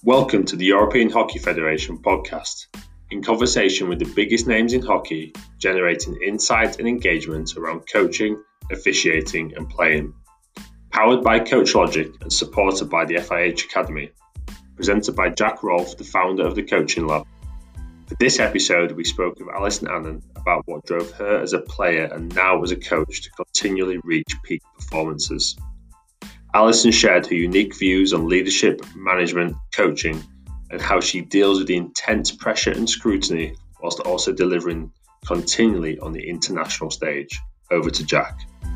Welcome to the European Hockey Federation podcast, in conversation with the biggest names in hockey, generating insight and engagement around coaching, officiating and playing. Powered by Coach Logic and supported by the FIH Academy. Presented by Jack Rolfe, the founder of the Coaching Lab. For this episode, we spoke with Alison Annan about what drove her as a player and now as a coach to continually reach peak performances. Alison shared her unique views on leadership, management, coaching, and how she deals with the intense pressure and scrutiny whilst also delivering continually on the international stage. Over to Jack.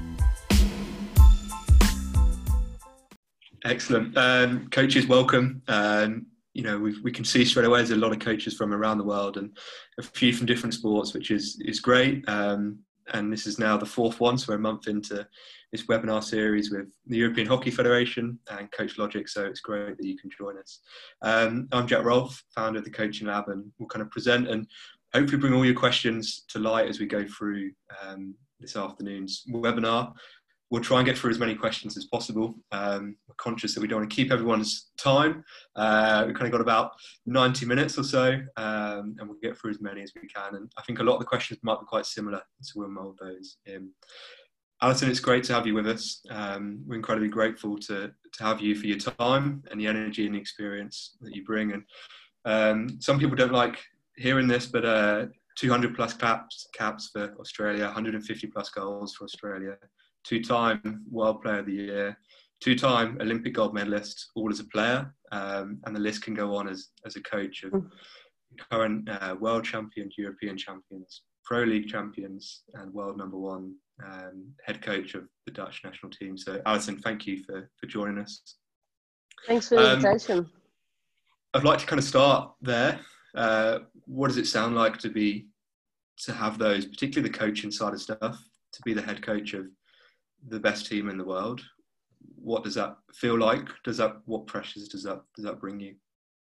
Excellent. Coaches, welcome. We can see straight away there's a lot of coaches from around the world and a few from different sports, which is great. And this is now the fourth one, so we're a month into this webinar series with the European Hockey Federation and Coach Logic, so it's great that you can join us. I'm Jack Rolfe, founder of the Coaching Lab, and we'll kind of present and hopefully bring all your questions to light as we go through this afternoon's webinar. We'll try and get through as many questions as possible. We're conscious that we don't want to keep everyone's time. We've kind of got about 90 minutes or so, and we'll get through as many as we can. And I think a lot of the questions might be quite similar, so we'll mould those in. Alison, it's great to have you with us. We're incredibly grateful to have you for your time and the energy and the experience that you bring. And some people don't like hearing this, but 200 plus caps for Australia, 150 plus goals for Australia. Two-time World Player of the Year, two-time Olympic gold medalist, all as a player, and the list can go on as a coach of current world champions, European champions, Pro League champions, and world number one head coach of the Dutch national team. So, Alison, thank you for joining us. Thanks for the invitation. I'd like to kind of start there. What does it sound like to have those, particularly the coaching side of stuff, to be the head coach of the best team in the world? What does that feel like? What pressures does that bring you?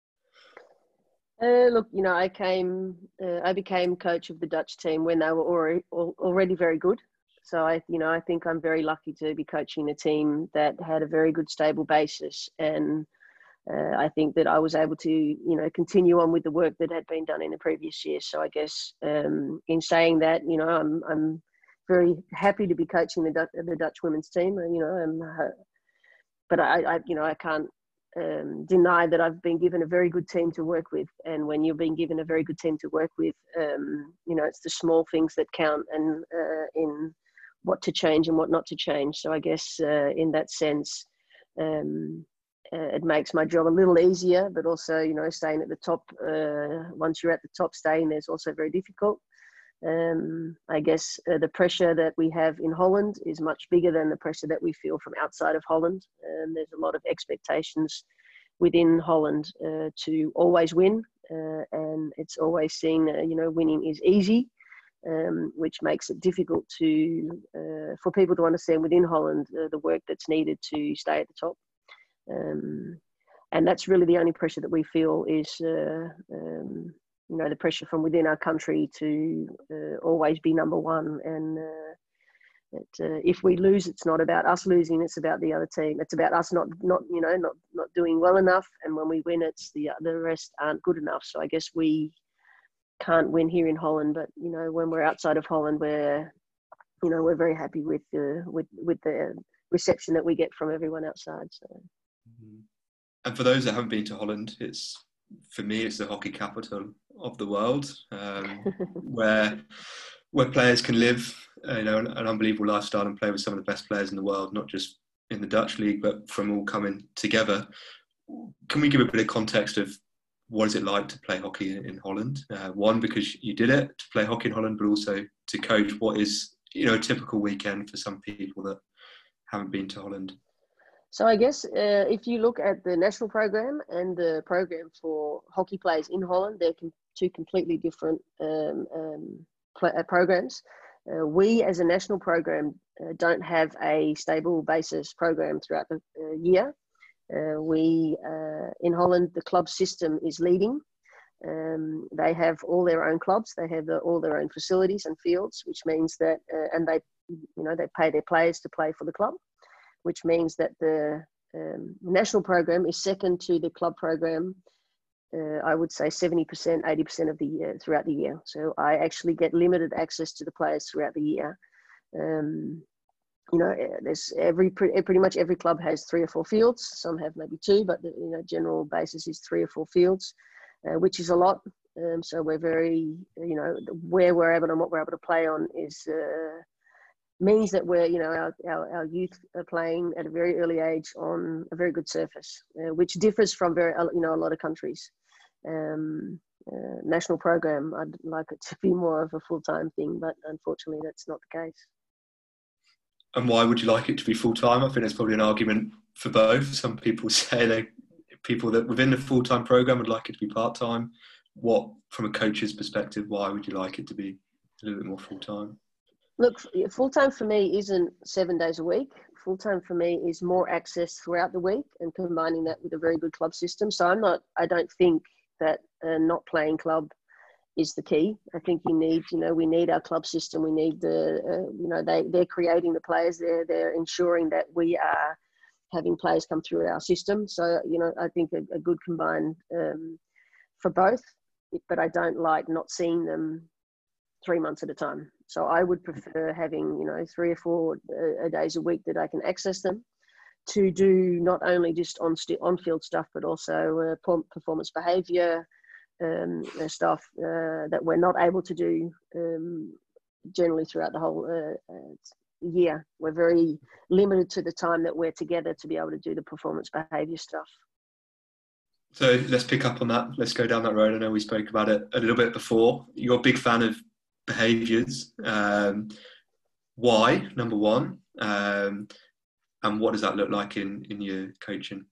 Look, I became coach of the Dutch team when they were already very good. So I think I'm very lucky to be coaching a team that had a very good, stable basis, and I think that I was able to, continue on with the work that had been done in the previous year. So I guess in saying that, I'm very happy to be coaching the Dutch women's team. But I can't deny that I've been given a very good team to work with. And when you've been given a very good team to work with, it's the small things that count, and in what to change and what not to change. So I guess in that sense, it makes my job a little easier. But also, staying at the top, once you're at the top, staying there is also very difficult. I guess the pressure that we have in Holland is much bigger than the pressure that we feel from outside of Holland. There's a lot of expectations within Holland to always win, and it's always seen, winning is easy, which makes it difficult for people to understand within Holland the work that's needed to stay at the top. And that's really the only pressure that we feel is the pressure from within our country to always be number one. And if we lose, it's not about us losing, it's about the other team. It's about us not doing well enough. And when we win, it's the rest aren't good enough. So I guess we can't win here in Holland, but when we're outside of Holland, we're very happy with the reception that we get from everyone outside. So. And for those that haven't been to Holland, for me, it's the hockey capital of the world, where players can live, an unbelievable lifestyle and play with some of the best players in the world, not just in the Dutch league, but from all coming together. Can we give a bit of context of what is it like to play hockey in Holland? One, because you did it, to play hockey in Holland, but also to coach what is, a typical weekend for some people that haven't been to Holland. So I guess if you look at the national program and the program for hockey players in Holland, they're two completely different programs. We, as a national program, don't have a stable basis program throughout the year. In Holland, the club system is leading. They have all their own clubs. They have all their own facilities and fields, which means that, and they pay their players to play for the club, which means that the national program is second to the club program I would say 70%, 80% of the year throughout the year. So I actually get limited access to the players throughout the year. You know, there's pretty much every club has 3 or 4 fields. Some have maybe 2, but the general basis is 3 or 4 fields, which is a lot. So we're very, where we're able and what we're able to play on is means that we're, our youth are playing at a very early age on a very good surface, which differs from a lot of countries. National program, I'd like it to be more of a full-time thing, but unfortunately that's not the case. And why would you like it to be full-time? I think there's probably an argument for both. Some people say people that within the full-time program would like it to be part-time. What, from a coach's perspective, why would you like it to be a little bit more full-time? Look, full-time for me isn't 7 days a week. Full-time for me is more access throughout the week and combining that with a very good club system. So I don't think that not playing club is the key. I think we need our club system. We need they're creating the players. They're ensuring that we are having players come through our system. So, I think a good combined for both, but I don't like not seeing them 3 months at a time. So I would prefer having, 3 or 4 days a week that I can access them to do not only just on-field stuff, but also performance behaviour stuff that we're not able to do generally throughout the whole year. We're very limited to the time that we're together to be able to do the performance behaviour stuff. So let's pick up on that. Let's go down that road. I know we spoke about it a little bit before. You're a big fan of behaviours. Why, number one? And what does that look like in your coaching?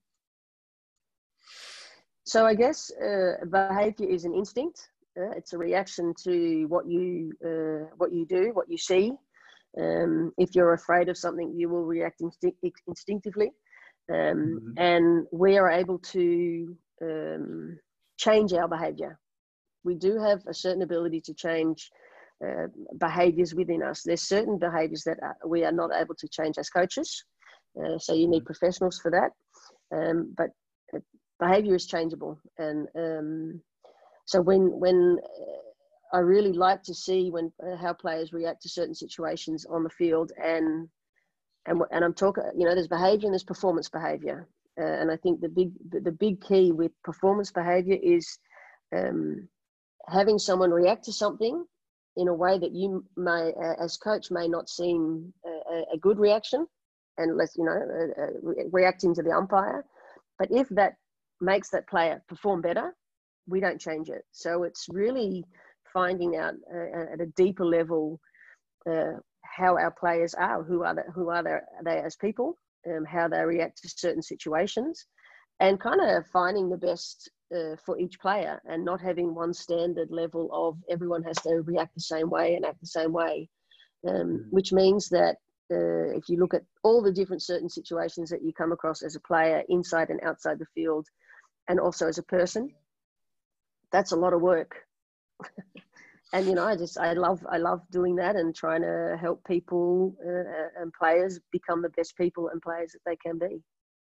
So I guess behaviour is an instinct. It's a reaction to what you do, what you see. If you're afraid of something, you will react instinctively. And we are able to change our behaviour. We do have a certain ability to change behaviours within us. There's certain behaviours that we are not able to change as coaches. So you need professionals for that. But behaviour is changeable. And so when I really like to see how players react to certain situations on the field, and I'm talking, there's behaviour and there's performance behaviour. And I think the big key with performance behaviour is having someone react to something in a way that you may, as coach, may not seem a good reaction, and reacting to the umpire. But if that makes that player perform better, we don't change it. So it's really finding out at a deeper level how our players are, who are they as people, how they react to certain situations, and kind of finding the best for each player, and not having one standard level of everyone has to react the same way and act the same way, which means that if you look at all the different certain situations that you come across as a player inside and outside the field, and also as a person, that's a lot of work. And I love doing that and trying to help people and players become the best people and players that they can be.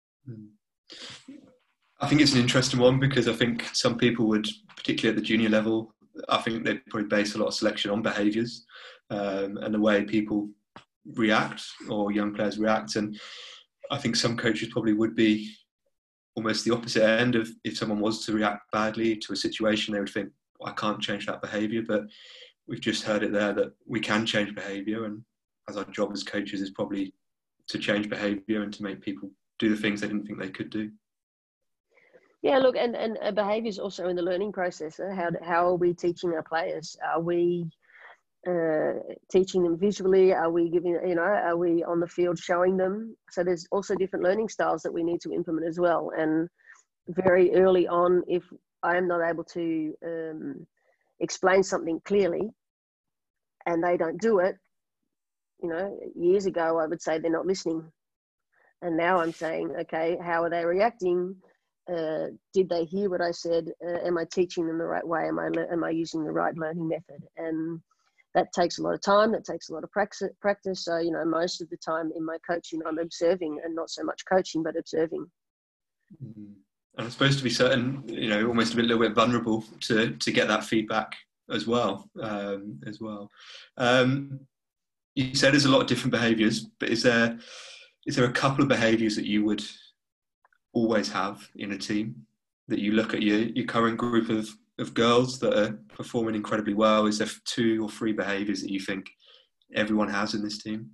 I think it's an interesting one, because I think some people would, particularly at the junior level, I think they'd probably base a lot of selection on behaviours and the way people react, or young players react. And I think some coaches probably would be almost the opposite end of, if someone was to react badly to a situation, they would think, I can't change that behaviour. But we've just heard it there that we can change behaviour, and as our job as coaches is probably to change behaviour and to make people do the things they didn't think they could do. Yeah, look, and behaviour is also in the learning process. How are we teaching our players? Are we teaching them visually? Are we are we on the field showing them? So there's also different learning styles that we need to implement as well. And very early on, if I am not able to explain something clearly and they don't do it, years ago I would say they're not listening. And now I'm saying, okay, how are they reacting? Did they hear what I said? Am I teaching them the right way? Am I using the right learning method? And that takes a lot of time. That takes a lot of practice. So, most of the time in my coaching, I'm observing, and not so much coaching, but observing. And I'm supposed to be certain, almost a little bit vulnerable to get that feedback as well. You said there's a lot of different behaviours, but is there a couple of behaviours that you would always have in a team, that you look at your current group of girls that are performing incredibly well? Is there 2 or 3 behaviours that you think everyone has in this team?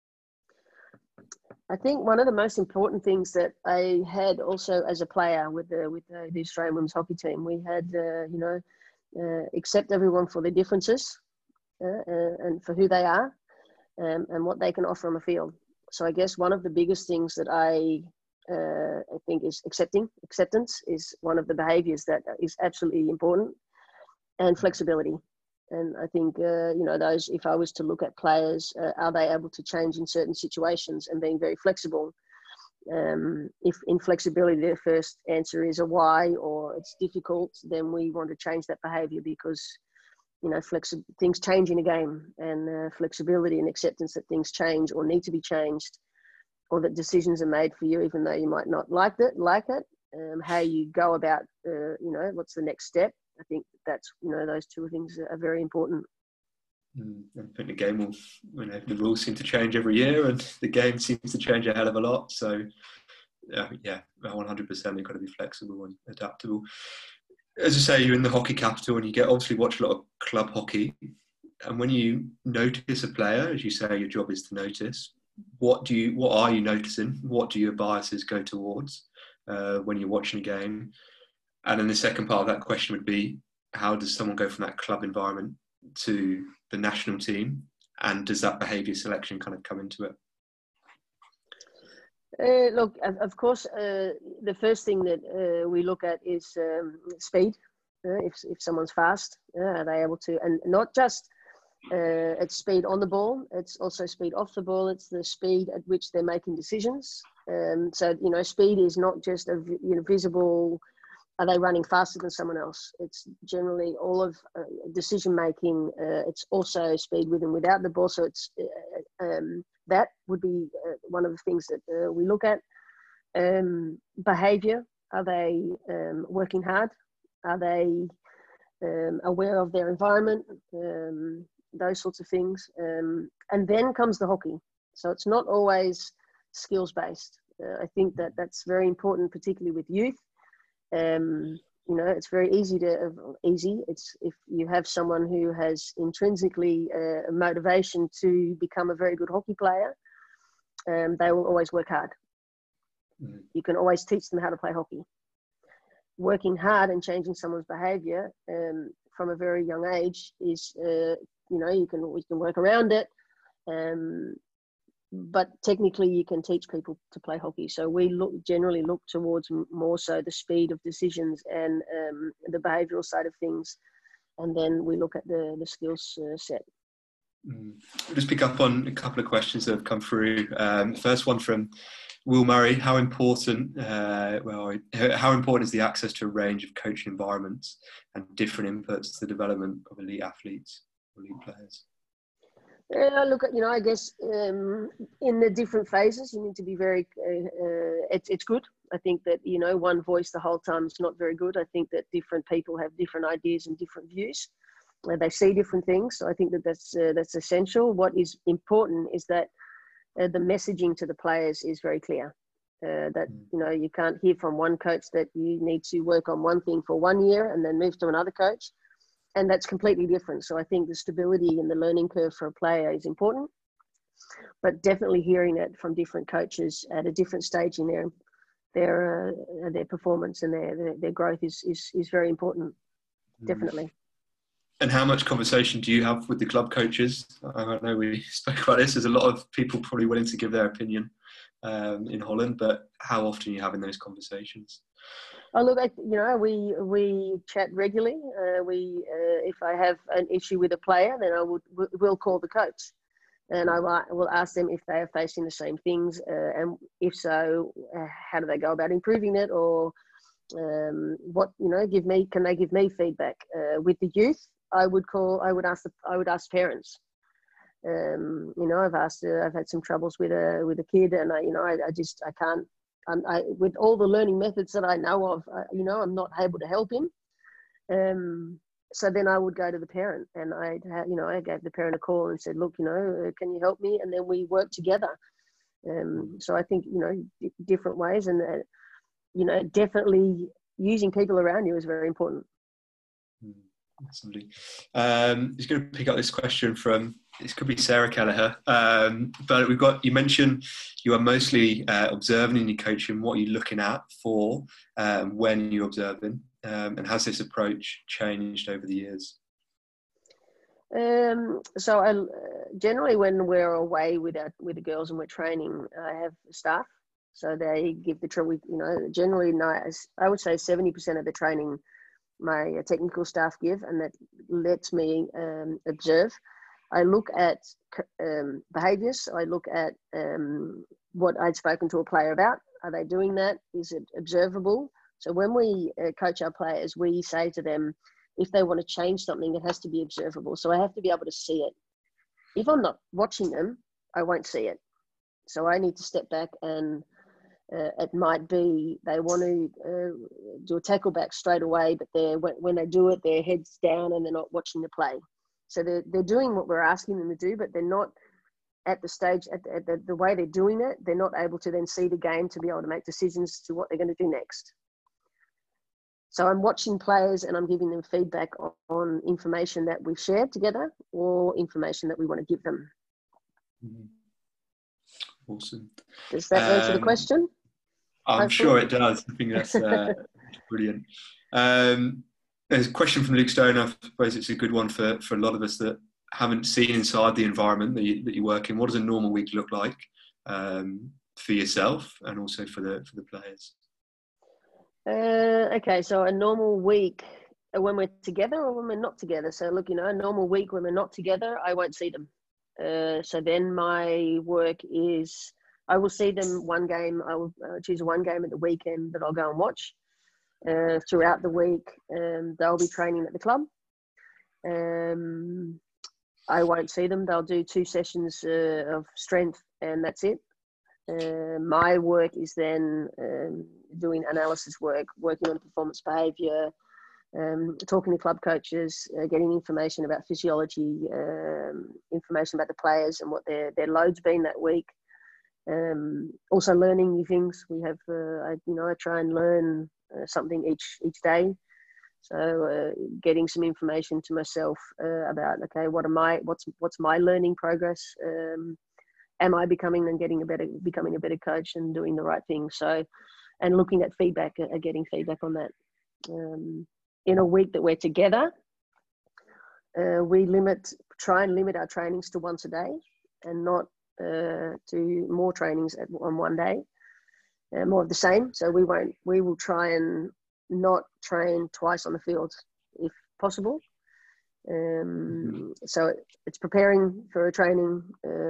I think one of the most important things that I had also as a player with the Australian women's hockey team, we had accept everyone for their differences and for who they are, and what they can offer on the field. So I guess one of the biggest things that I think is acceptance is one of the behaviours that is absolutely important, and flexibility. And I think, those, if I was to look at players, are they able to change in certain situations and being very flexible? If in flexibility, their first answer is a why, or it's difficult, then we want to change that behaviour, because, things change in a game, and flexibility and acceptance that things change or need to be changed, or that decisions are made for you, even though you might not like it, how you go about, what's the next step. I think that's, those 2 things are very important. I think the game will, the rules seem to change every year, and the game seems to change a hell of a lot. So, 100%, you've got to be flexible and adaptable. As I say, you're in the hockey capital, and you obviously watch a lot of club hockey. And when you notice a player, as you say, your job is to notice. What are you noticing? What do your biases go towards when you're watching a game? And then the second part of that question would be, how does someone go from that club environment to the national team? And does that behaviour selection kind of come into it? Look, of course, the first thing that we look at is speed. If someone's fast, are they able to? And not just it's speed on the ball, it's also speed off the ball. It's the speed at which they're making decisions. So, speed is not just a visible, are they running faster than someone else? It's generally all of decision making. It's also speed with and without the ball. So it's that would be one of the things that we look at. Behavior. Are they working hard? Are they aware of their environment? Those sorts of things. And then comes the hockey. So it's not always skills based. I think that's very important, particularly with youth. It's very easy. It's if you have someone who has intrinsically a motivation to become a very good hockey player, they will always work hard. You can always teach them how to play hockey. Working hard and changing someone's behaviour from a very young age is, we can work around it. But technically you can teach people to play hockey. So we generally look towards more so the speed of decisions and the behavioural side of things. And then we look at the skills set. I'll just pick up on a couple of questions that have come through. First one from Will Murray. How important is the access to a range of coaching environments and different inputs to the development of elite athletes, elite players? Look, I guess in the different phases, you need to be very, it's good. I think that, one voice the whole time is not very good. I think that different people have different ideas and different views. They see different things. So I think that's essential. What is important is that the messaging to the players is very clear. That, you can't hear from one coach that you need to work on one thing for 1 year and then move to another coach. And that's completely different. So I think the stability and the learning curve for a player is important, but definitely hearing it from different coaches at a different stage in their performance and their growth is very important. Definitely. And how much conversation do you have with the club coaches? I know we spoke about this. There's a lot of people probably willing to give their opinion in Holland, but how often are you having those conversations? Oh, look, we chat regularly. If I have an issue with a player, then we'll call the coach, and I will ask them if they are facing the same things, and if so, how do they go about improving it, or can they give me feedback? With the youth, I would ask parents. I've had some troubles with a kid, and I can't with all the learning methods that I know of, I'm not able to help him. So then I would go to the parent, and I gave the parent a call and said, look, can you help me? And then we worked together. So I think, different ways, and, definitely using people around you is very important. Absolutely. Just going to pick up this question from, this could be Sarah Kelleher, but you mentioned you are mostly observing in your coaching. What are you looking at for when you're observing, and has this approach changed over the years? So I generally, when we're away with the girls and we're training, I have staff, so they give generally I would say 70% of the training my technical staff give, and that lets me observe. I look at behaviours. I look at what I'd spoken to a player about. Are they doing that? Is it observable? So when we coach our players, we say to them, if they want to change something, it has to be observable. So I have to be able to see it. If I'm not watching them, I won't see it. So I need to step back, and it might be they want to do a tackle back straight away, but when they do it, their head's down and they're not watching the play. So they're doing what we're asking them to do, but they're not at the stage, at the way they're doing it, they're not able to then see the game to be able to make decisions to what they're going to do next. So I'm watching players and I'm giving them feedback on information that we've shared together or information that we want to give them. Awesome. Does that answer the question? I'm sure it does. I think that's brilliant. There's a question from Luke Stone. I suppose it's a good one for a lot of us that haven't seen inside the environment that you work in. What does a normal week look like for yourself and also for the players? Okay, so a normal week when we're together or when we're not together. So look, a normal week when we're not together, I won't see them. So then my work is, I will see them one game. I will choose one game at the weekend that I'll go and watch. Throughout the week, they'll be training at the club. I won't see them. They'll do 2 sessions of strength, and that's it. My work is then doing analysis work, working on performance behaviour, talking to club coaches, getting information about physiology, information about the players and what their load's been that week. Also learning new things. We have, I try and learn something each day. So getting some information to myself about, okay, what's my learning progress? Am I becoming a better coach and doing the right thing? So, and looking at feedback, getting feedback on that. In a week that we're together, we try and limit our trainings to once a day, and not to more trainings on one day, more of the same. So we will try and not train twice on the field if possible. So it's preparing for a training,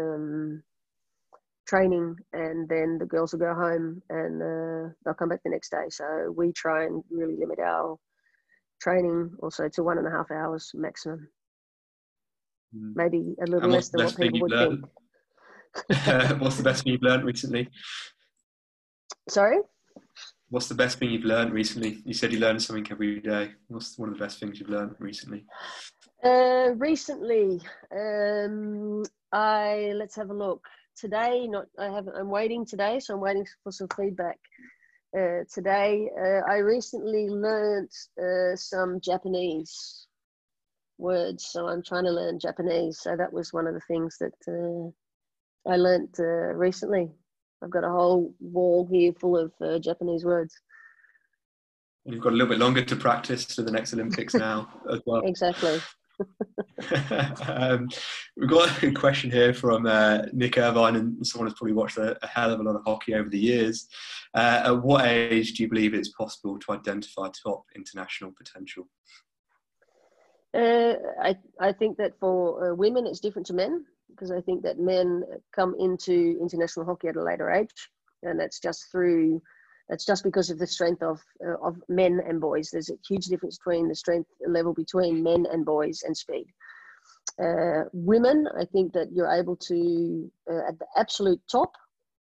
and then the girls will go home and they'll come back the next day. So we try and really limit our training also to 1.5 hours maximum. Maybe a little less than what people would think. What's the best thing you've learned recently? Sorry? What's the best thing you've learned recently? You said you learn something every day. What's one of the best things you've learned recently? Let's have a look. Today, I'm waiting today, so I'm waiting for some feedback. Today, I recently learnt some Japanese words, so I'm trying to learn Japanese. So that was one of the things that I learnt recently. I've got a whole wall here full of Japanese words. You've got a little bit longer to practice for the next Olympics now as well. Exactly. We've got a question here from Nick Irvine, and someone who's probably watched a hell of a lot of hockey over the years. At what age do you believe it's possible to identify top international potential? I think that for women it's different to men, because I think that men come into international hockey at a later age, and that's just because of the strength of men and boys. There's a huge difference between the strength level between men and boys and speed. Women, I think that you're able to, at the absolute top,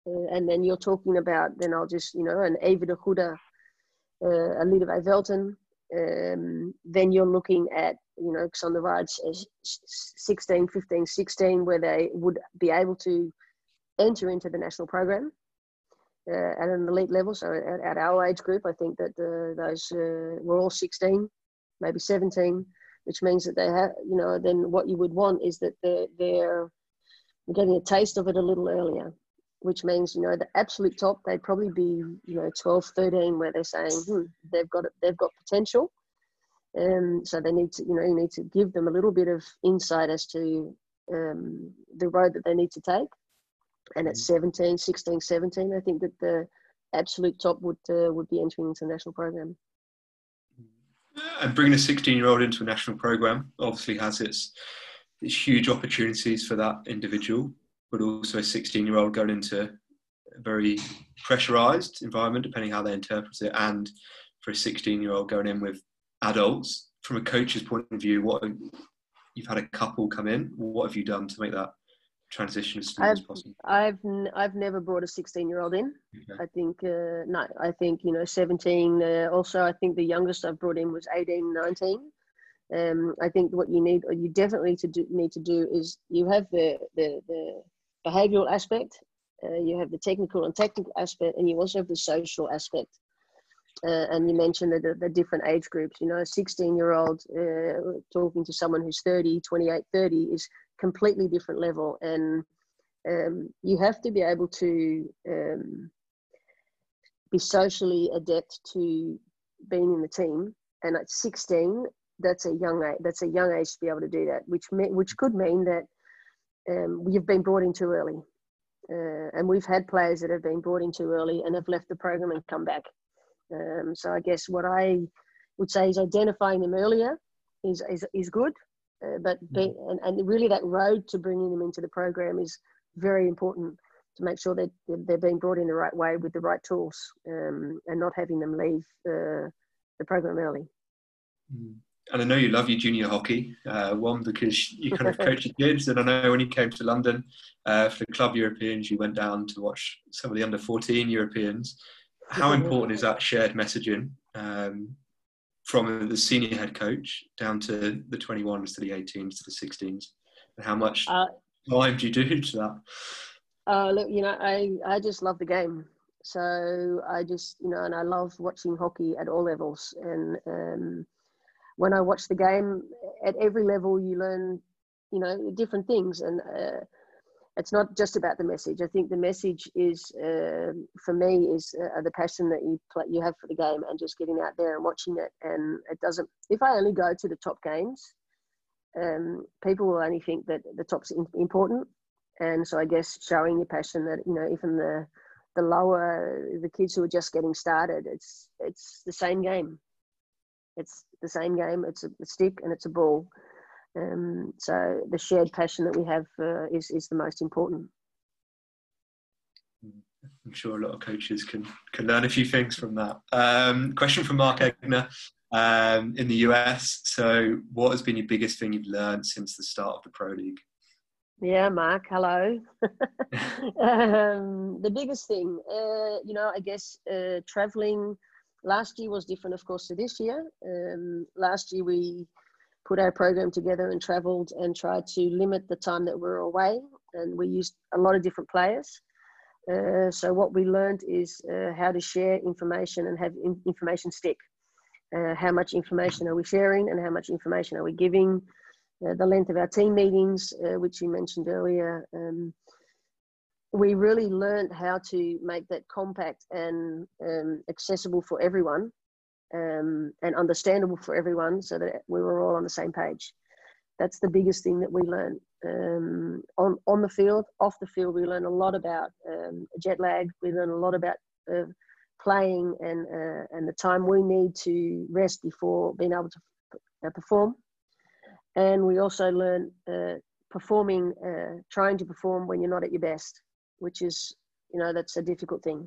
and then you're talking about, then I'll just, an Eva de Goede, a Liedewij Velten. Then you're looking at, Xander Rides as 16, 15, 16, where they would be able to enter into the national program at an elite level. So at our age group, I think that those were all 16, maybe 17, which means that they have, then what you would want is that they're getting a taste of it a little earlier, which means, the absolute top, they'd probably be, 12, 13, where they're saying, they've got potential. So they need to, you need to give them a little bit of insight as to the road that they need to take. And at 17, 16, 17, I think that the absolute top would be entering into the national program. And bringing a 16-year-old into a national program obviously has its huge opportunities for that individual, but also a 16-year-old going into a very pressurized environment, depending how they interpret it, and for a 16-year-old going in with adults. From a coach's point of view, you've had a couple come in, what have you done to make that transition as smooth as possible? I've never brought a 16-year-old in. Okay. I think no. I think 17. Also, I think the youngest I've brought in was 18, 19. I think what you definitely need to do is you have the behavioural aspect, you have the technical and technical aspect, and you also have the social aspect. And you mentioned the different age groups. A 16-year-old talking to someone who's 30, 28, 30 is completely different level. And you have to be able to be socially adept to being in the team. And at 16, that's a young age. That's a young age to be able to do that, which could mean that you've been brought in too early. And we've had players that have been brought in too early and have left the program and come back. So I guess what I would say is identifying them earlier is good, but and really that road to bringing them into the program is very important to make sure that they're being brought in the right way with the right tools, and not having them leave the program early. And I know you love your junior hockey, one, because you kind of coach your kids, and I know when you came to London for the Club Europeans, you went down to watch some of the under-14 Europeans. How important is that shared messaging from the senior head coach down to the 21s, to the 18s, to the 16s? And how much time do you do to that? Look, I just love the game. So I just, and I love watching hockey at all levels. And when I watch the game, at every level, you learn, different things. And it's not just about the message. I think the message is, for me, is the passion that you have for the game, and just getting out there and watching it. And it doesn't. If I only go to the top games, people will only think that the top's important. And so I guess showing your passion that even the lower, the kids who are just getting started, it's the same game. It's the same game. It's a stick and it's a ball. So the shared passion that we have is the most important. I'm sure a lot of coaches can learn a few things from that. Question from Mark Egner in the US. So what has been your biggest thing you've learned since the start of the Pro League? Yeah, Mark, hello. The biggest thing, I guess traveling. Last year was different, of course, to this year. Last year we put our program together and traveled and tried to limit the time that we were away, and we used a lot of different players. So what we learned is how to share information and have information stick. How much information are we sharing and how much information are we giving? The length of our team meetings, which you mentioned earlier. We really learned how to make that compact and accessible for everyone, and understandable for everyone, so that we were all on the same page. That's the biggest thing that we learned. On the field, off the field, we learned a lot about jet lag. We learned a lot about playing and the time we need to rest before being able to perform. And we also learned performing, trying to perform when you're not at your best, which is, that's a difficult thing.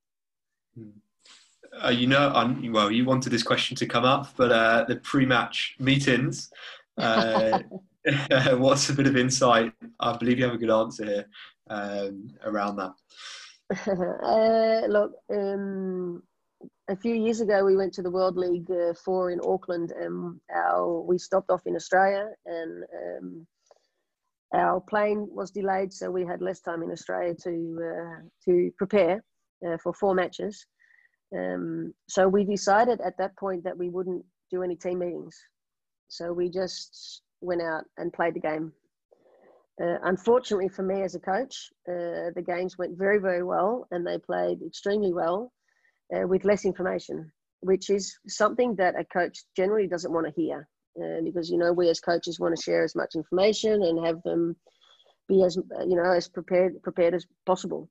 Well, you wanted this question to come up, but the pre-match meetings, what's a bit of insight? I believe you have a good answer here around that. Look, a few years ago, we went to the World League 4 in Auckland, and we stopped off in Australia, and our plane was delayed, so we had less time in Australia to prepare for 4 matches. So we decided at that point that we wouldn't do any team meetings. So we just went out and played the game. Unfortunately for me as a coach, the games went very, very well, and they played extremely well with less information, which is something that a coach generally doesn't want to hear, because, you know, we as coaches want to share as much information and have them be as, you know, as prepared as possible.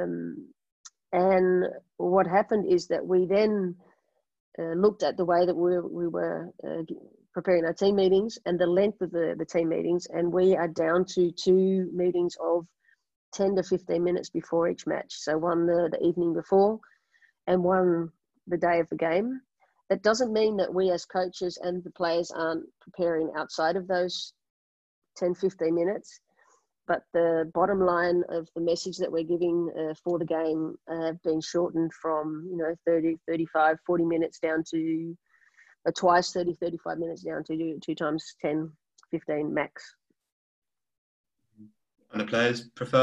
And what happened is that we then looked at the way that we were preparing our team meetings and the length of the team meetings, and we are down to 2 meetings of 10 to 15 minutes before each match. So one the evening before and one the day of the game. That doesn't mean that we as coaches and the players aren't preparing outside of those 10, 15 minutes. But the bottom line of the message that we're giving for the game have been shortened from, you know, 30, 35, 40 minutes down to twice 30, 35 minutes down to 2 times 10, 15 max. And the players prefer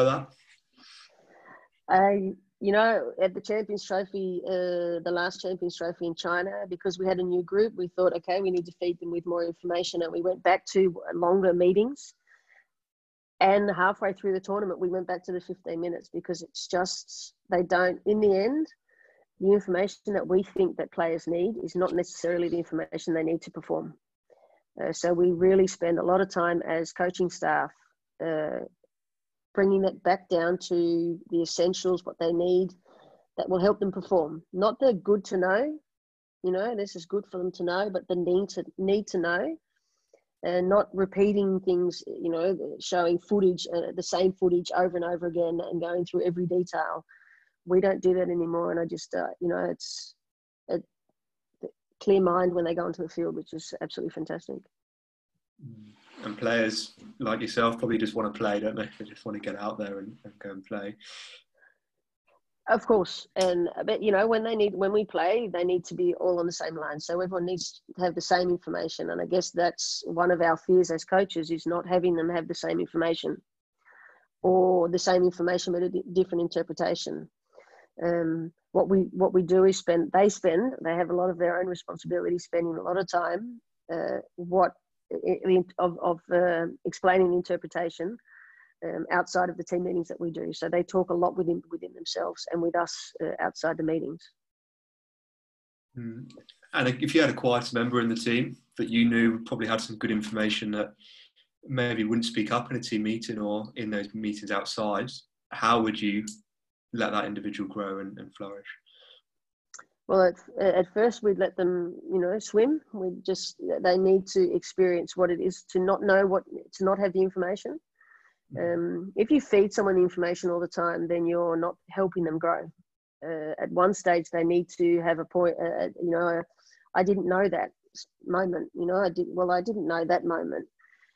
that? You know, at the Champions Trophy, the last Champions Trophy in China, because we had a new group, we thought, okay, we need to feed them with more information. And we went back to longer meetings. And halfway through the tournament, we went back to the 15 minutes because it's just, they don't, in the end, the information that we think that players need is not necessarily the information they need to perform. So we really spend a lot of time as coaching staff bringing it back down to the essentials, what they need that will help them perform. Not the good to know, you know, this is good for them to know, but the need to know. And not repeating things, you know, showing footage, the same footage over and over again and going through every detail. We don't do that anymore. And I just, you know, it's a clear mind when they go into the field, which is absolutely fantastic. And players like yourself probably just want to play, don't they? They just want to get out there and go and play. Of course. And, but, you know, when we play, they need to be all on the same line. So everyone needs to have the same information. And I guess that's one of our fears as coaches, is not having them have the same information, or the same information but a different interpretation. What we do is they have a lot of their own responsibility, spending a lot of time explaining the interpretation outside of the team meetings that we do. So they talk a lot within themselves and with us outside the meetings. And if you had a quieter member in the team that you knew probably had some good information that maybe wouldn't speak up in a team meeting or in those meetings outside, how would you let that individual grow and flourish? Well, at first we'd let them, you know, swim. They need to experience what it is to not have the information. If you feed someone the information all the time, then you're not helping them grow. At one stage, they need to have a point, you know, I didn't know that moment, you know, I didn't know that moment.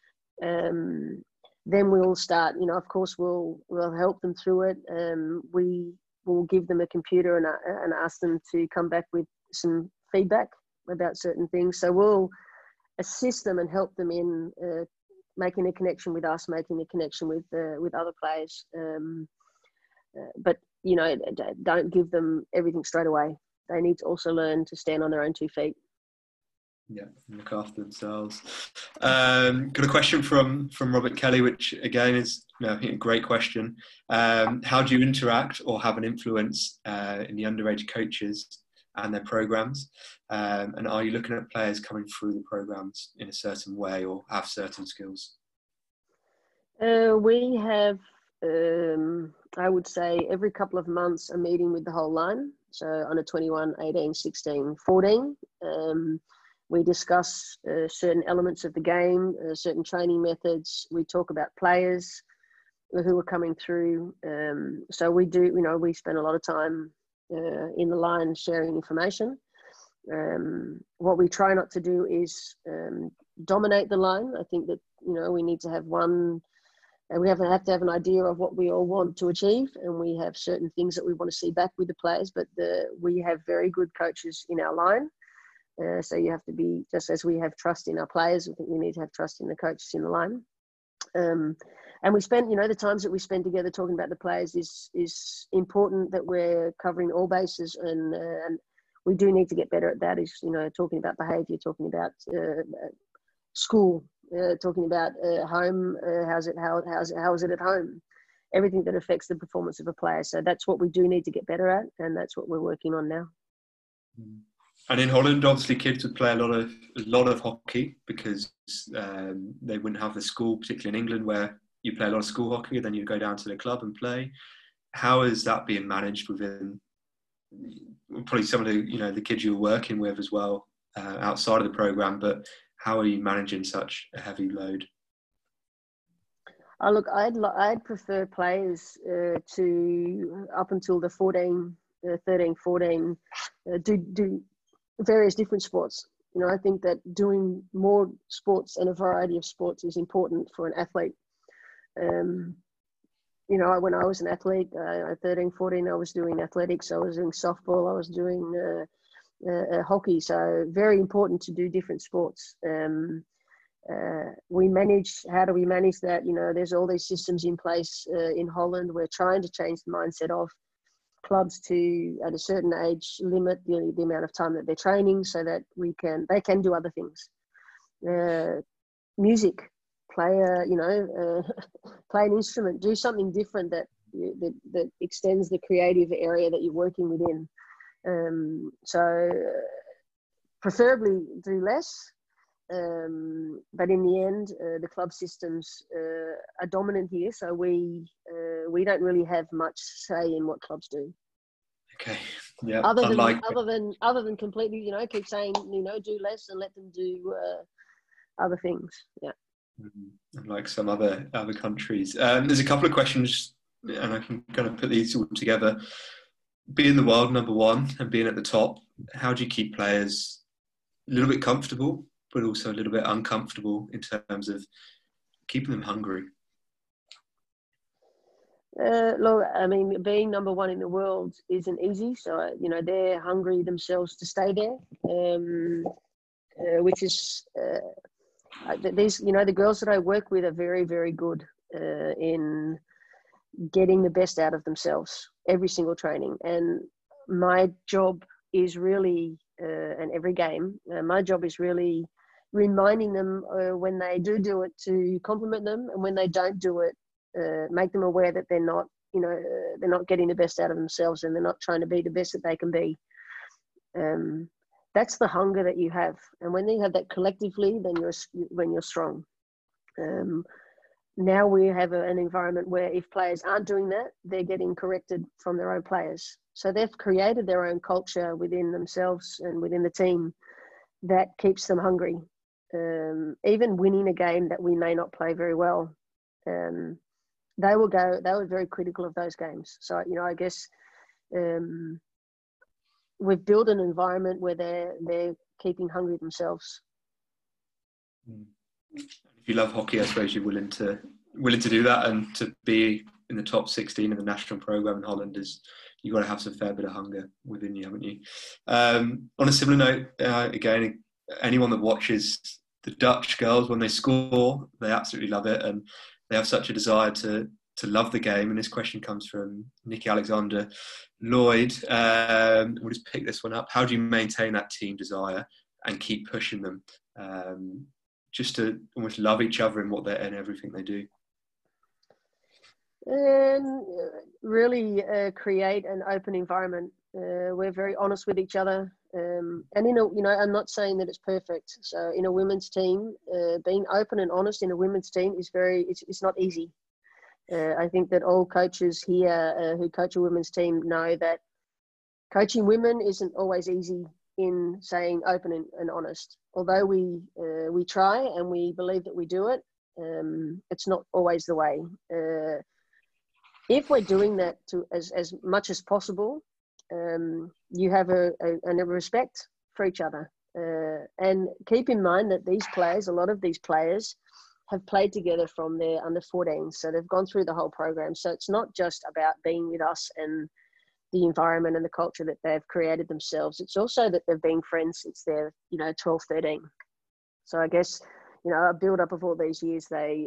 Then we'll start, you know, of course, we'll help them through it. We will give them a computer and ask them to come back with some feedback about certain things. So we'll assist them and help them in making a connection with us, making a connection with other players. But, you know, don't give them everything straight away. They need to also learn to stand on their own 2 feet. Yeah, look after themselves. Got a question from Robert Kelly, which again is, you know, I think a great question. How do you interact or have an influence in the underage coaches and their programs? And are you looking at players coming through the programs in a certain way or have certain skills? We have, I would say, every couple of months a meeting with the whole line. So under 21, 18, 16, 14. We discuss certain elements of the game, certain training methods. We talk about players who are coming through. So we do, you know, we spend a lot of time in the line sharing information. What we try not to do is dominate the line. I think that, you know, we need to have one we have to have an idea of what we all want to achieve, and we have certain things that we want to see back with the players. But we have very good coaches in our line, so you have to be, just as we have trust in our players, I think we need to have trust in the coaches in the line. And we spend, the times that we spend together talking about the players is important, that we're covering all bases, and we do need to get better at that. Is talking about behaviour, talking about school. Talking about home, how is it at home? Everything that affects the performance of a player. So that's what we do need to get better at, and that's what we're working on now. And in Holland, obviously, kids would play a lot of hockey because they wouldn't have the school, particularly in England, where you play a lot of school hockey, and then you go down to the club and play. How is that being managed within probably some of the kids you're working with as well outside of the program? But how are you managing such a heavy load? Look, I'd prefer players to, up until the 13, 14, do various different sports. I think that doing more sports and a variety of sports is important for an athlete. When I was an athlete, at 13, 14, I was doing athletics, I was doing softball, I was doing hockey. So very important to do different sports. How do we manage that? There's all these systems in place in Holland. We're trying to change the mindset of clubs to, at a certain age, limit the amount of time that they're training, so that they can do other things. Music, play play an instrument, do something different that extends the creative area that you're working within. So preferably do less, but in the end, the club systems are dominant here, so we don't really have much say in what clubs do. Okay, yeah. Other than completely, keep saying, do less and let them do other things. Yeah. Like some other countries. There's a couple of questions, and I can kind of put these all together. Being the world number one and being at the top, how do you keep players a little bit comfortable, but also a little bit uncomfortable in terms of keeping them hungry? Look, I mean, being number one in the world isn't easy. So, they're hungry themselves to stay there, which is, the girls that I work with are very, very good in getting the best out of themselves every single training. And my job is really, and every game, my job is really reminding them when they do it, to compliment them, and when they don't do it, make them aware that they're not getting the best out of themselves, and they're not trying to be the best that they can be. That's the hunger that you have, and when you have that collectively, then you're strong. Now we have an environment where if players aren't doing that, they're getting corrected from their own players. So they've created their own culture within themselves and within the team that keeps them hungry. Even winning a game that we may not play very well, they were very critical of those games. So, I guess we've built an environment where they're keeping hungry themselves. If you love hockey, I suppose you're willing to do that, and to be in the top 16 of the national program in Holland you've got to have some fair bit of hunger within you, haven't you? On a similar note, again, anyone that watches the Dutch girls, when they score, they absolutely love it, and they have such a desire to love the game. And this question comes from Nikki Alexander Lloyd. We'll just pick this one up. How do you maintain that team desire and keep pushing them, just to almost love each other in everything they do? Really create an open environment. We're very honest with each other, and I'm not saying that it's perfect. So in a women's team, being open and honest in a women's team is it's not easy. I think that all coaches here who coach a women's team know that coaching women isn't always easy in saying open and honest. Although we try and we believe that we do it, it's not always the way. If we're doing that as much as possible, you have a respect for each other. And keep in mind that a lot of these players have played together from their under 14s. So they've gone through the whole program. So it's not just about being with us and the environment and the culture that they've created themselves. It's also that they've been friends since they're, 12, 13. So I guess, a build up of all these years, they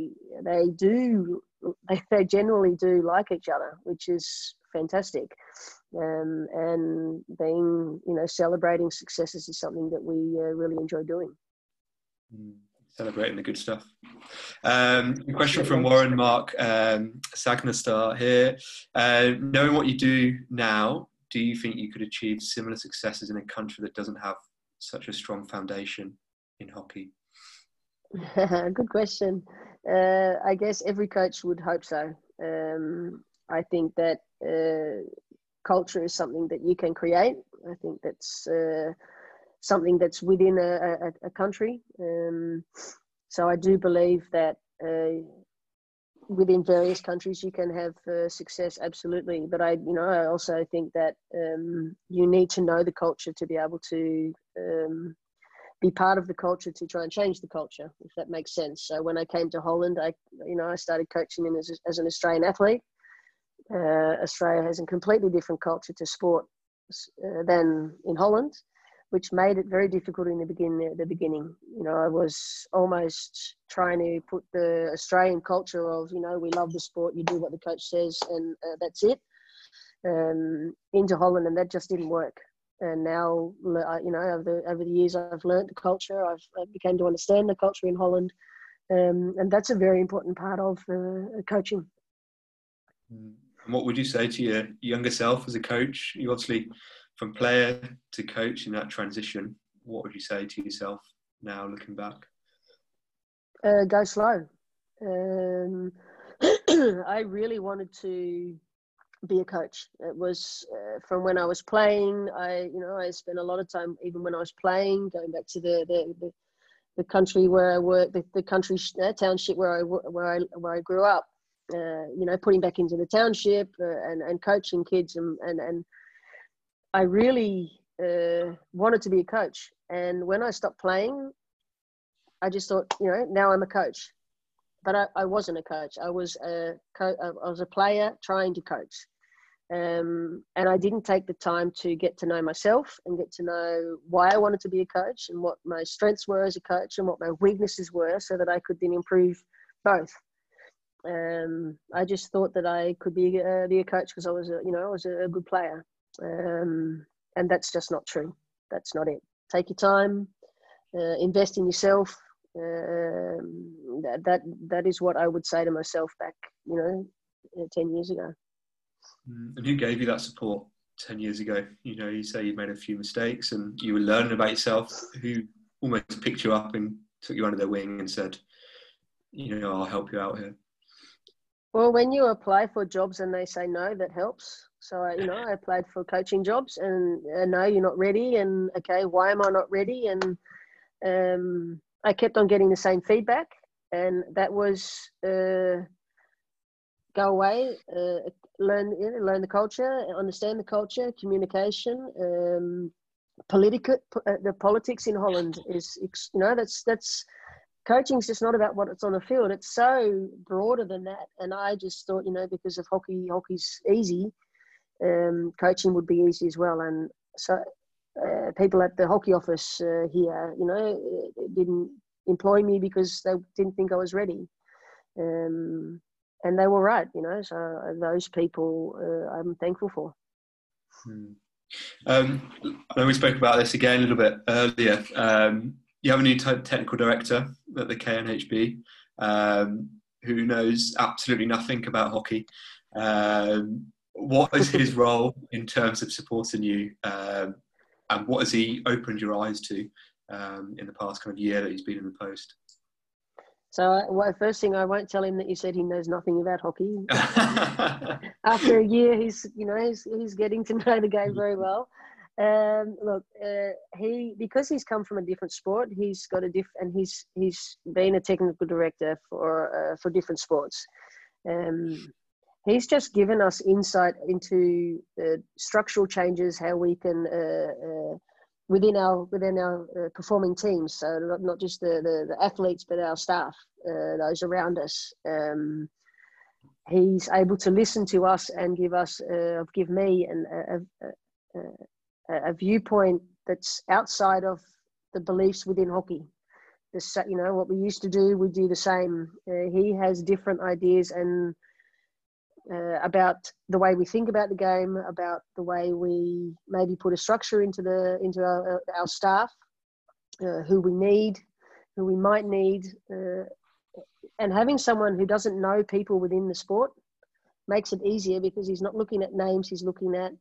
generally do like each other, which is fantastic. And being, celebrating successes is something that we really enjoy doing. Celebrating the good stuff. A question from Warren Mark Sagnestar here. Knowing what you do now, do you think you could achieve similar successes in a country that doesn't have such a strong foundation in hockey? Good question. I guess every coach would hope so. I think that culture is something that you can create. I think that's something that's within a country. So I do believe that within various countries you can have success, absolutely. But I also think that you need to know the culture to be able to be part of the culture to try and change the culture, if that makes sense. So when I came to Holland, I started coaching as an Australian athlete. Australia has a completely different culture to sport than in Holland, which made it very difficult in the beginning. I was almost trying to put the Australian culture of, we love the sport, you do what the coach says, and that's it, into Holland, and that just didn't work. And now, over the years, I've learned the culture. I became to understand the culture in Holland, and that's a very important part of coaching. And what would you say to your younger self as a coach? You obviously, from player to coach in that transition, what would you say to yourself now, looking back? Go slow. I really wanted to be a coach. It was from when I was playing. I spent a lot of time, even when I was playing, going back to the country where I worked, the country township where I grew up. Putting back into the township and coaching kids and I really wanted to be a coach. And when I stopped playing, I just thought, now I'm a coach. But I wasn't a coach. I was a player trying to coach. And I didn't take the time to get to know myself and get to know why I wanted to be a coach and what my strengths were as a coach and what my weaknesses were, so that I could then improve both. I just thought that I could be a coach because I was a good player. And that's just not true. That's not it. Take your time, invest in yourself. That is what I would say to myself back, 10 years ago. And who gave you that support 10 years ago? You say you made a few mistakes and you were learning about yourself. Who almost picked you up and took you under their wing and said, I'll help you out here? Well, when you apply for jobs and they say no, that helps. So, I applied for coaching jobs and no, you're not ready. And okay, why am I not ready? And I kept on getting the same feedback, and that was go away, learn the culture, understand the culture, communication, the politics in Holland is, that's coaching is just not about what's on the field. It's so broader than that. And I just thought, because of hockey's easy, coaching would be easy as well. And so people at the hockey office here, didn't employ me because they didn't think I was ready. And they were right, so those people I'm thankful for. I know we spoke about this again a little bit earlier. You have a new technical director at the KNHB who knows absolutely nothing about hockey. What is his role in terms of supporting you, and what has he opened your eyes to in the past kind of year that he's been in the post? So, first thing, I won't tell him that you said he knows nothing about hockey. After a year, he's getting to know the game very well. Because he's come from a different sport, he's got and he's been a technical director for different sports. He's just given us insight into structural changes, how we can within our performing teams. So not just the athletes, but our staff, those around us. He's able to listen to us and give me a viewpoint that's outside of the beliefs within hockey. What we used to do, we do the same. He has different ideas and about the way we think about the game, about the way we maybe put a structure into our staff, who we might need, and having someone who doesn't know people within the sport makes it easier, because he's not looking at names, he's looking at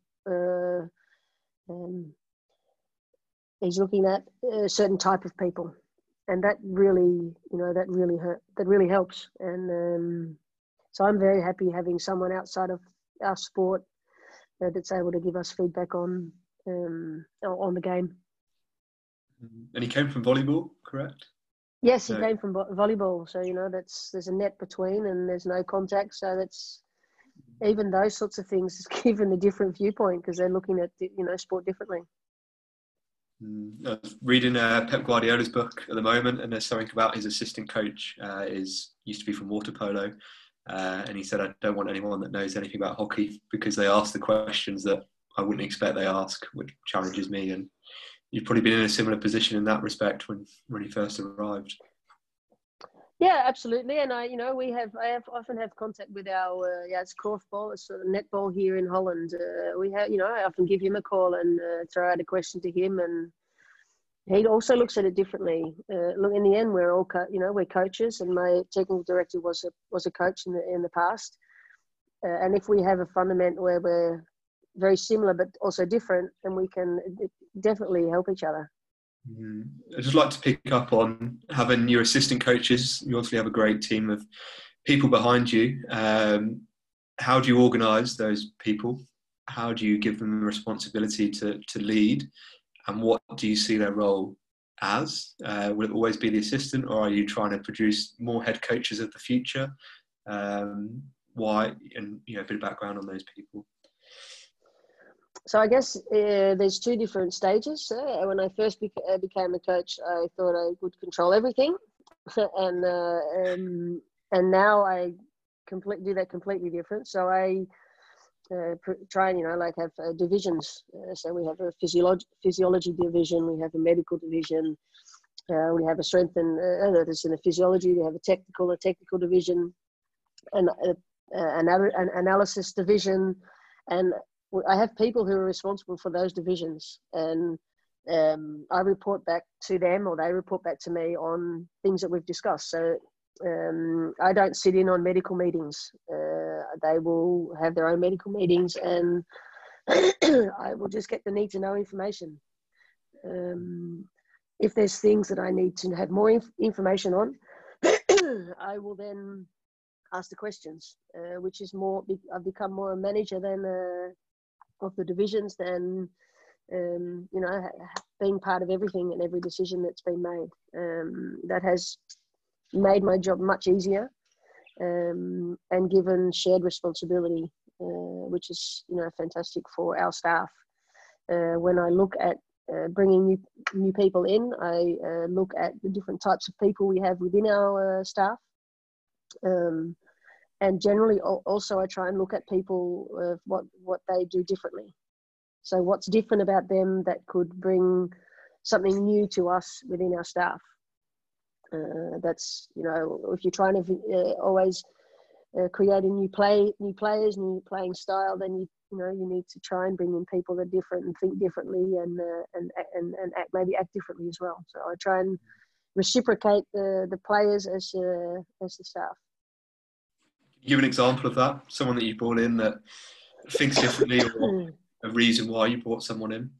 a certain type of people, and that really helps. And so I'm very happy having someone outside of our sport that's able to give us feedback on the game. And he came from volleyball, correct? Yes, he came from volleyball. So, there's a net between and there's no contact. So that's, even those sorts of things is given a different viewpoint, because they're looking at, sport differently. I was reading Pep Guardiola's book at the moment, and there's something about his assistant coach used to be from water polo. And he said, I don't want anyone that knows anything about hockey, because they ask the questions that I wouldn't expect they ask, which challenges me. And you've probably been in a similar position in that respect when you first arrived. Yeah, absolutely. And I often have contact with our it's korfbal, it's sort of netball here in Holland. I often give him a call and throw out a question to him, and he also looks at it differently. Look, in the end, we're all we're coaches, and my technical director was a coach in the past. And if we have a fundament where we're very similar but also different, then we can definitely help each other. I'd just like to pick up on having your assistant coaches. You obviously have a great team of people behind you. How do you organise those people? How do you give them the responsibility to lead? And what do you see their role as? Will it always be the assistant, or are you trying to produce more head coaches of the future? Why? And a bit of background on those people. So I guess there's two different stages. When I first became a coach, I thought I would control everything, and now I do that completely different. So I try and have divisions. So we have a physiology division, we have a medical division, we have a strength and that's in the physiology. We have a technical division, and an analysis division, and I have people who are responsible for those divisions, and I report back to them, or they report back to me on things that we've discussed. So I don't sit in on medical meetings. They will have their own medical meetings, and I will just get the need to know information. If there's things that I need to have more information on, I will then ask the questions, which is more, I've become more a manager than of the divisions than, being part of everything and every decision that's been made. That has made my job much easier, and given shared responsibility, which is, fantastic for our staff. When I look at bringing new people in, I look at the different types of people we have within our staff. And generally also I try and look at people, what they do differently. So what's different about them that could bring something new to us within our staff. That's, if you're trying to always create a new players, new playing style, then you need to try and bring in people that are different and think differently and act differently as well. So I try and reciprocate the players as the staff. Give an example of that, someone that you brought in that thinks differently, or a reason why you brought someone in.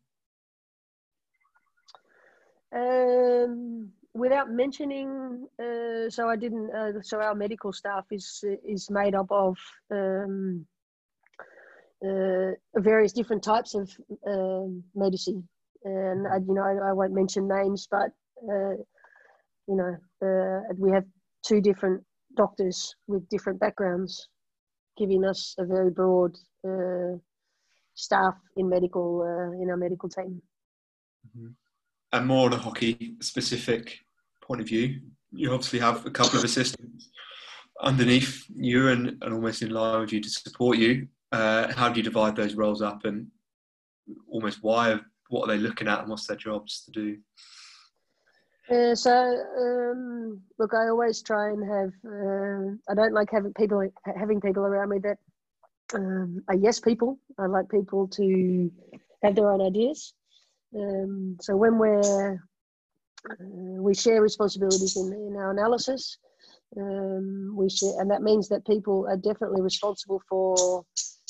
Without mentioning, so I didn't. So our medical staff is made up of various different types of medicine, and I won't mention names, but we have two different doctors with different backgrounds, giving us a very broad staff in our medical team. Mhm. And more on a hockey specific point of view, you obviously have a couple of assistants underneath you and almost in line with you to support you. How do you divide those roles up, and almost what are they looking at, and what's their jobs to do? Look, I always try and have. I don't like having people around me that are yes people. I like people to have their own ideas. So when we share responsibilities in our analysis, we share, and that means that people are definitely responsible for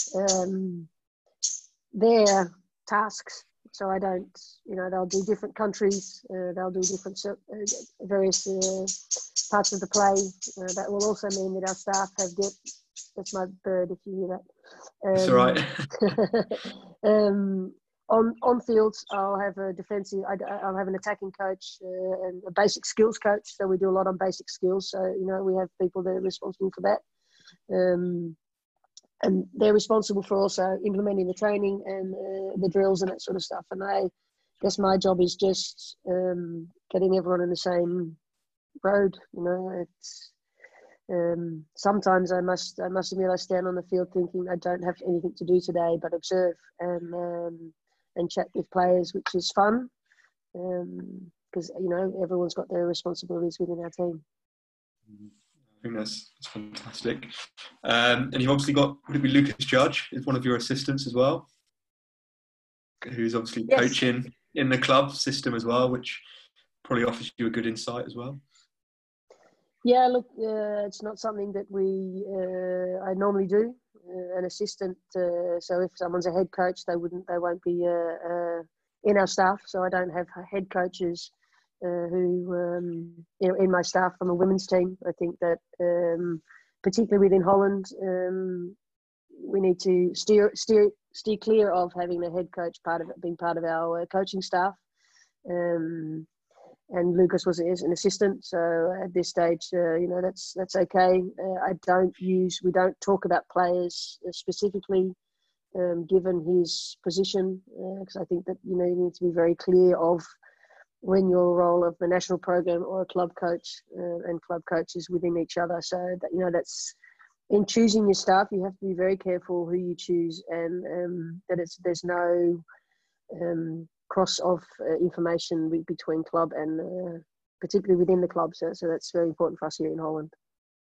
their tasks. So I don't, they'll do different countries, they'll do different various parts of the play. That will also mean that our staff have that's my bird if you hear that. It's all right. On fields, I'll have a defensive. I'll have an attacking coach and a basic skills coach. So we do a lot on basic skills. So we have people that are responsible for that, and they're responsible for also implementing the training and the drills and that sort of stuff. And I guess my job is just getting everyone on the same road. It's. Sometimes I must admit I stand on the field thinking I don't have anything to do today but observe and chat with players, which is fun because everyone's got their responsibilities within our team. I think that's fantastic. And you've obviously got, would it be Lucas Judge is one of your assistants as well, who's obviously coaching in the club system as well, which probably offers you a good insight as well. Yeah, look, it's not something that I normally do. An assistant, so if someone's a head coach, they won't be in our staff. So I don't have head coaches who in my staff from a women's team. I think that particularly within Holland, we need to steer clear of having a head coach being part of our coaching staff. And Lucas is an assistant, so at this stage, that's okay. We don't talk about players specifically, given his position, because I think that you need to be very clear of when your role of the national program or a club coach and club coaches within each other. So that that's in choosing your staff, you have to be very careful who you choose, and that there's no cross of information between club and particularly within the club. So that's very important for us here in Holland.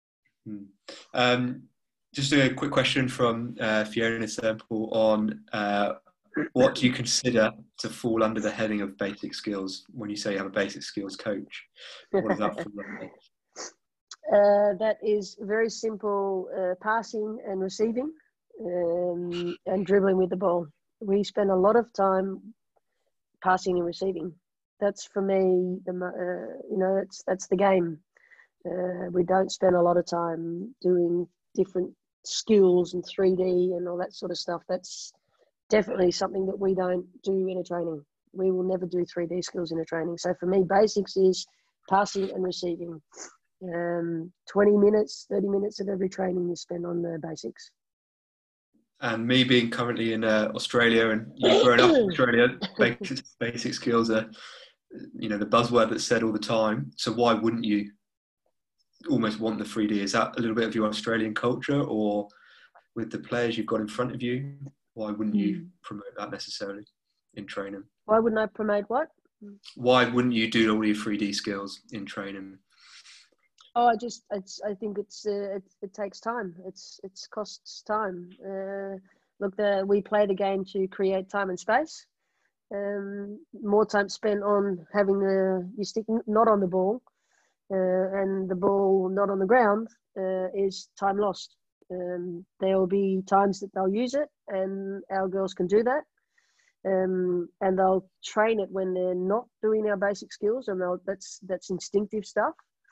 Just a quick question from Fiona Semple on what do you consider to fall under the heading of basic skills when you say you have a basic skills coach? What does that fall under? That is very simple, passing and receiving and dribbling with the ball. We spend a lot of time passing and receiving. That's for me, that's the game. We don't spend a lot of time doing different skills and 3D and all that sort of stuff. That's definitely something that we don't do in a training. We will never do 3D skills in a training. So for me, basics is passing and receiving. 20 minutes, 30 minutes of every training you spend on the basics. And me being currently in Australia and you've grown up in Australia, basic skills are, the buzzword that's said all the time. So why wouldn't you almost want the 3D? Is that a little bit of your Australian culture, or with the players you've got in front of you, why wouldn't you promote that necessarily in training? Why wouldn't I promote what? Why wouldn't you do all your 3D skills in training? Oh, I think it takes time. It costs time. We play the game to create time and space. More time spent on having your stick not on the ball and the ball not on the ground is time lost. There will be times that they'll use it, and our girls can do that. And they'll train it when they're not doing our basic skills, and that's instinctive stuff.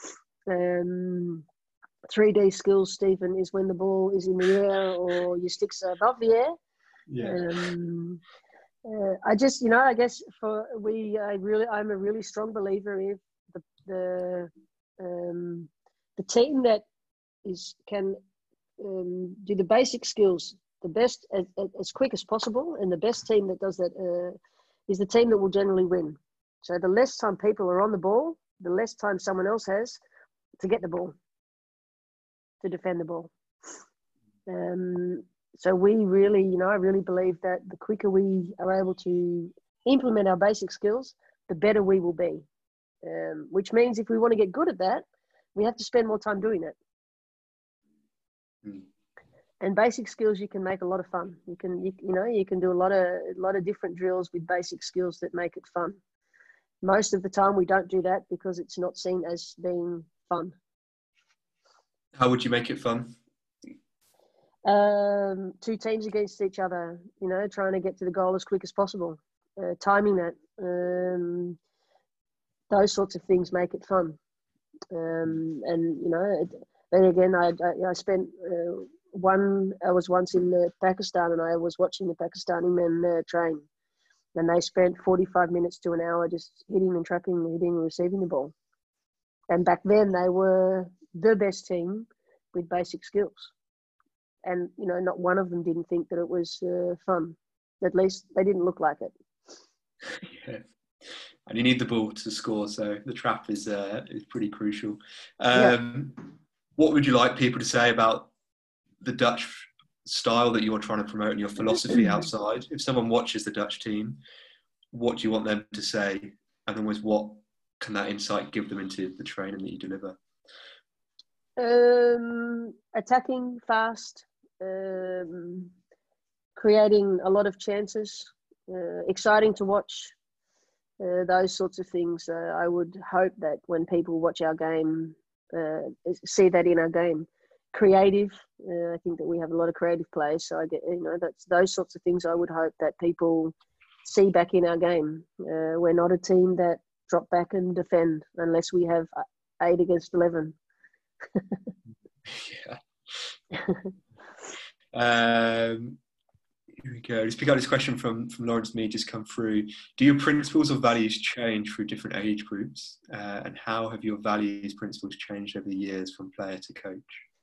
3D skills, Stephen, is when the ball is in the air or your sticks are above the air. Yeah. I guess I'm a really strong believer in the team that can do the basic skills the best as quick as possible, and the best team that does that is the team that will generally win. So the less time people are on the ball, the less time someone else has to get the ball, to defend the ball. So we really, I really believe that the quicker we are able to implement our basic skills, the better we will be. Which means if we want to get good at that, we have to spend more time doing it. And basic skills, you can make a lot of fun. You can do a lot of different drills with basic skills that make it fun. Most of the time, we don't do that because it's not seen as being fun. How would you make it fun? Two teams against each other, trying to get to the goal as quick as possible, timing that, those sorts of things make it fun. Then again, I spent I was once in Pakistan, and I was watching the Pakistani men train, and they spent 45 minutes to an hour just hitting and receiving the ball. And back then they were the best team with basic skills. And, not one of them didn't think that it was fun. At least they didn't look like it. Yeah. And you need the ball to score, so the trap is pretty crucial. What would you like people to say about the Dutch style that you're trying to promote and your philosophy outside? If someone watches the Dutch team, what do you want them to say? And almost what can that insight give them into the training that you deliver? Attacking fast, creating a lot of chances, exciting to watch, those sorts of things. I would hope that when people watch our game, see that in our game. Creative, I think that we have a lot of creative players, so I get, that's those sorts of things I would hope that people see back in our game. We're not a team that drop back and defend unless we have 8 against 11. Here we go. Let's pick up this question from Lawrence Mead just come through. Do your principles or values change through different age groups? And how have your values, principles changed over the years from player to coach?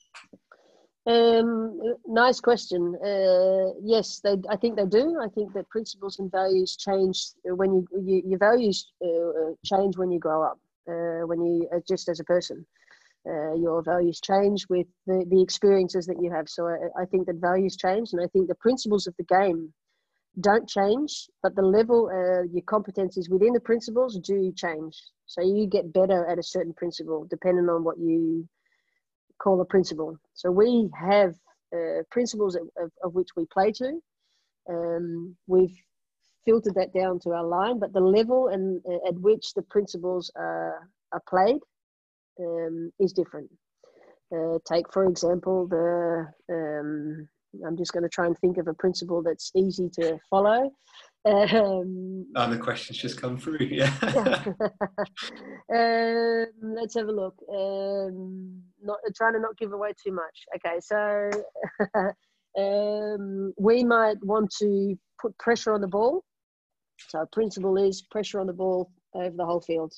Nice question. Yes, I think they do. I think that principles and values change when your values change when you grow up, when you just as a person. Your values change with the experiences that you have. So I think that values change, and I think the principles of the game don't change, but the level, your competencies within the principles do change. So you get better at a certain principle depending on what you call a principle. So we have principles of which we play to. We've filtered that down to our line, but the level and at which the principles are played is different. Take, for example, I'm just going to try and think of a principle that's easy to follow. The questions just come through, yeah. Let's have a look. Trying to not give away too much. Okay, so we might want to put pressure on the ball. So a principle is pressure on the ball over the whole field.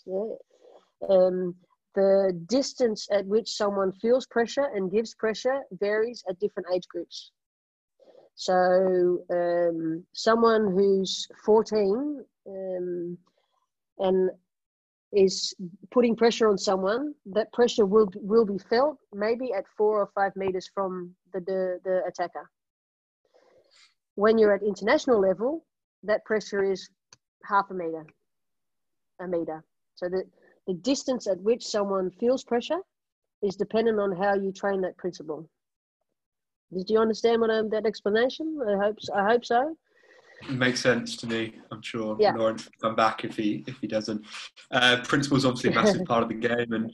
The distance at which someone feels pressure and gives pressure varies at different age groups. So someone who's 14 and is putting pressure on someone, that pressure will be felt maybe at 4 or 5 meters from the attacker. When you're at international level, that pressure is half a meter. So the distance at which someone feels pressure is dependent on how you train that principle. Did you understand that explanation? I hope so. It makes sense to me. I'm sure Lawrence will come back if he doesn't. Principle is obviously a massive part of the game, and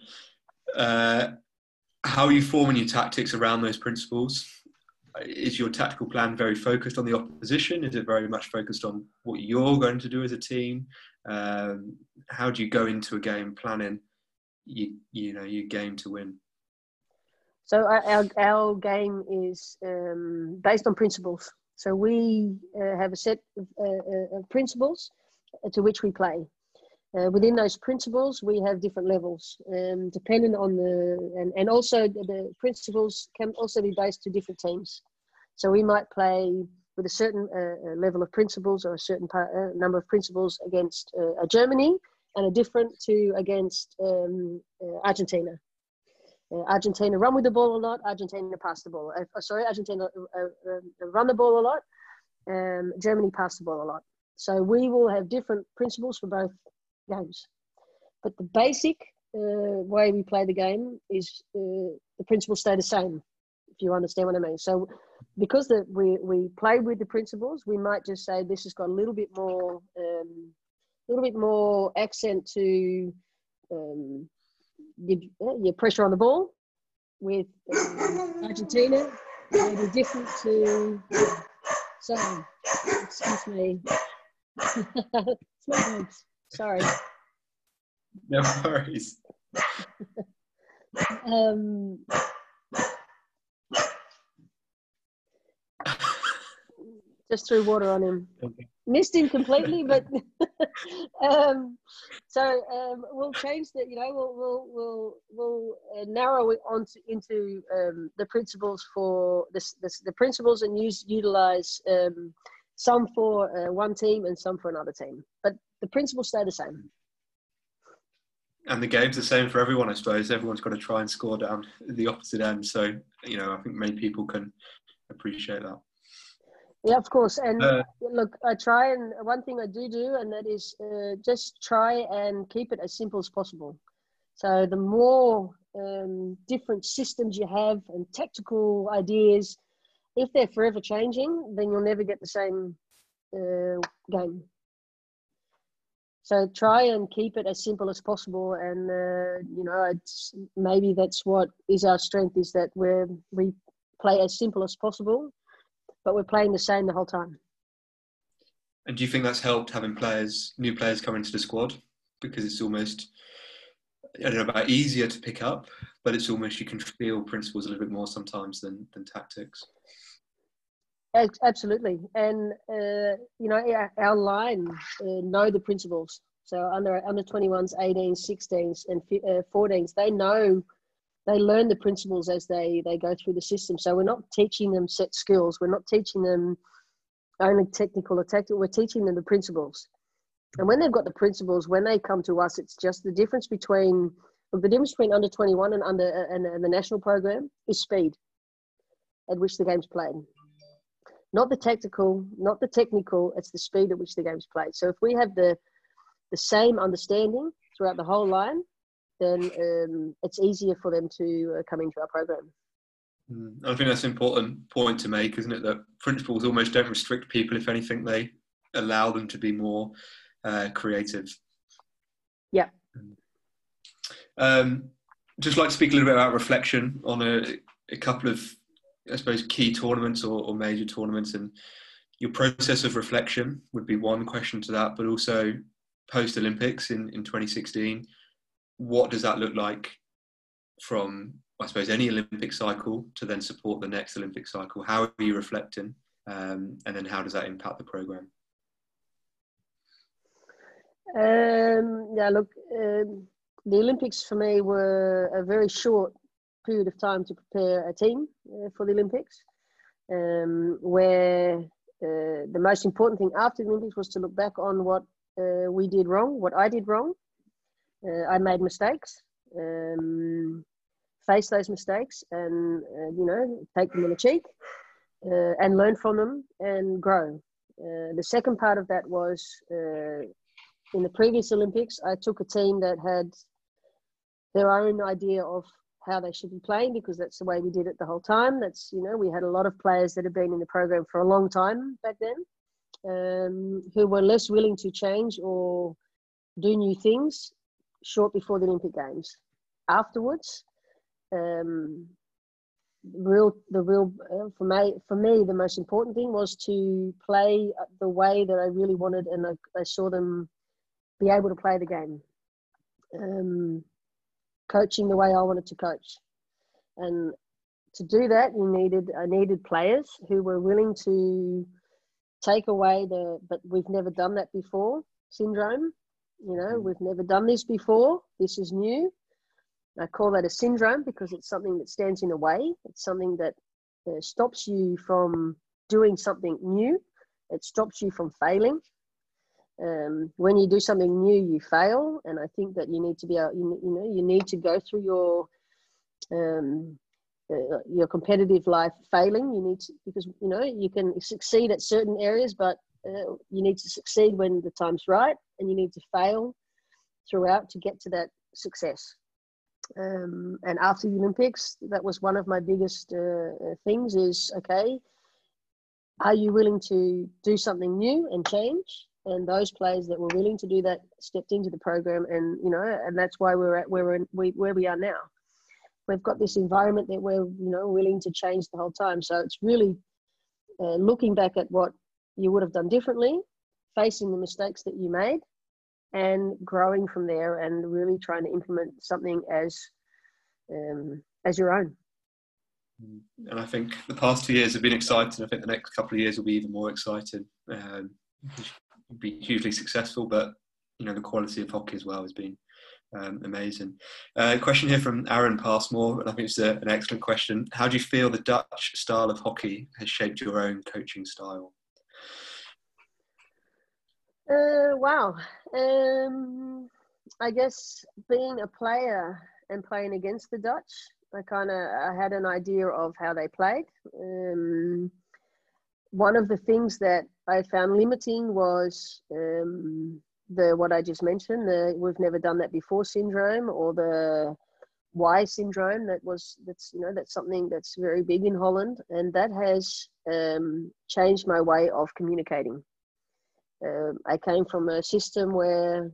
how are you forming your tactics around those principles? Is your tactical plan very focused on the opposition? Is it very much focused on what you're going to do as a team? How do you go into a game planning your game to win? So our game is based on principles. So we have a set of principles to which we play. Within those principles, we have different levels, depending on and also the principles can also be based to different teams. So we might play with a certain level of principles or a certain number of principles against Germany, and a different to against Argentina. Argentina run with the ball a lot. Argentina pass the ball. Argentina run the ball a lot. Germany pass the ball a lot. So we will have different principles for both games. But the basic way we play the game is the principles stay the same, if you understand what I mean. So because we play with the principles, we might just say this has got a little bit more accent to your pressure on the ball. With Argentina, maybe different to. Sorry, excuse me. It's my dogs. Sorry. No worries. Just threw water on him. Okay. Missed him completely, but we'll change that. We'll narrow it into the principles for the principles and utilize some for one team and some for another team. But the principles stay the same. And the game's the same for everyone, I suppose. Everyone's got to try and score down the opposite end. So, I think many people can appreciate that. Yeah, of course. And look, I try, and one thing I do, and that is just try and keep it as simple as possible. So the more different systems you have and tactical ideas, if they're forever changing, then you'll never get the same game. So try and keep it as simple as possible. And, maybe that's what is our strength, is that we play as simple as possible, but we're playing the same the whole time. And do you think that's helped having new players come into the squad? Because it's almost, I don't know about easier to pick up, but it's almost, you can feel principles a little bit more sometimes than tactics. Absolutely. And, our line know the principles. So under 21s, 18s, 16s and 14s, they learn the principles as they go through the system. So we're not teaching them set skills. We're not teaching them only technical or tactical. We're teaching them the principles. And when they've got the principles, when they come to us, it's just the difference between under 21 and the national program is speed at which the game's played. Not the tactical, not the technical, it's the speed at which the game's played. So if we have the same understanding throughout the whole line, then it's easier for them to come into our program. I think that's an important point to make, isn't it? That principles almost don't restrict people. If anything, they allow them to be more creative. Yeah. Just like to speak a little bit about reflection on a couple of, I suppose, key tournaments or major tournaments, and your process of reflection would be one question to that, but also post-Olympics in 2016. What does that look like from, I suppose, any Olympic cycle to then support the next Olympic cycle? How are you reflecting? And then how does that impact the program? The Olympics for me were a very short period of time to prepare a team for the Olympics, where the most important thing after the Olympics was to look back on what we did wrong, what I did wrong. I made mistakes, face those mistakes and, take them in the cheek and learn from them and grow. The second part of that was in the previous Olympics, I took a team that had their own idea of how they should be playing, because that's the way we did it the whole time. That's, we had a lot of players that had been in the program for a long time back then, who were less willing to change or do new things short before the Olympic Games. Afterwards, for me, the most important thing was to play the way that I really wanted, and I saw them be able to play the game. Coaching the way I wanted to coach. And to do that, I needed players who were willing to take away but we've never done that before syndrome. We've never done this before. This is new. I call that a syndrome because it's something that stands in the way. It's something that stops you from doing something new. It stops you from failing. When you do something new, you fail, and I think that you need to be you need to go through your competitive life failing. You need to, because you can succeed at certain areas, but you need to succeed when the time's right, and you need to fail throughout to get to that success. And after the Olympics, that was one of my biggest things is, okay, are you willing to do something new and change? And those players that were willing to do that stepped into the program, and and that's why we're at where we are now. We've got this environment that we're willing to change the whole time. So it's really looking back at what you would have done differently, facing the mistakes that you made, and growing from there, and really trying to implement something as your own. And I think the past 2 years have been exciting. I think the next couple of years will be even more exciting. Be hugely successful, but the quality of hockey as well has been amazing. Question here from Aaron Passmore, and I think it's an excellent question. How do you feel the Dutch style of hockey has shaped your own coaching style? Wow. I guess being a player and playing against the Dutch, I had an idea of how they played. One of the things that I found limiting was what I just mentioned, the "we've never done that before" syndrome, or the "why" syndrome. That's something that's very big in Holland, and that has changed my way of communicating. I came from a system where,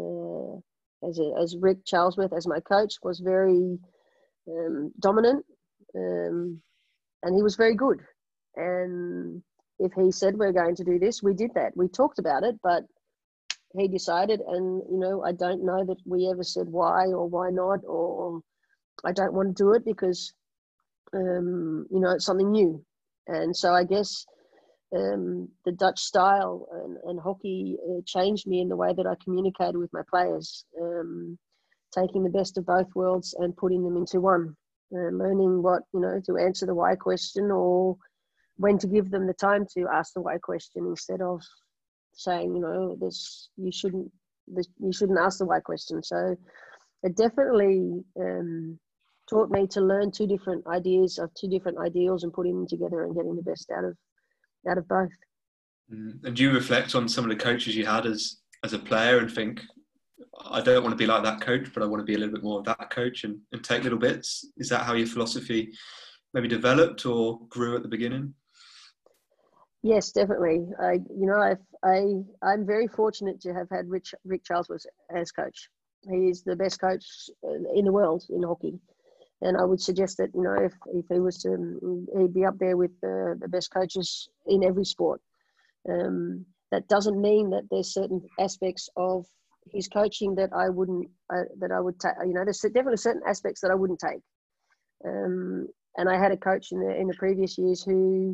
as Rick Charlesworth, as my coach, was very dominant, and he was very good. And if he said we're going to do this, we did that. We talked about it, but he decided. And I don't know that we ever said why or why not, or I don't want to do it because it's something new. And so I guess the Dutch style and hockey changed me in the way that I communicated with my players, taking the best of both worlds and putting them into one, learning what to answer the why question, or when to give them the time to ask the why question, instead of saying you shouldn't ask the why question. So it definitely taught me to learn two different ideas of two different ideals and putting them together and getting the best out of both. And do you reflect on some of the coaches you had as a player and think, I don't want to be like that coach, but I want to be a little bit more of that coach, and take little bits? Is that how your philosophy maybe developed or grew at the beginning? Yes, definitely. I'm very fortunate to have had Rick Charlesworth as coach. He is the best coach in the world in hockey. And I would suggest that, if he was to, he'd be up there with the best coaches in every sport. That doesn't mean that there's certain aspects of his coaching that I would take. There's definitely certain aspects that I wouldn't take. And I had a coach in the previous years who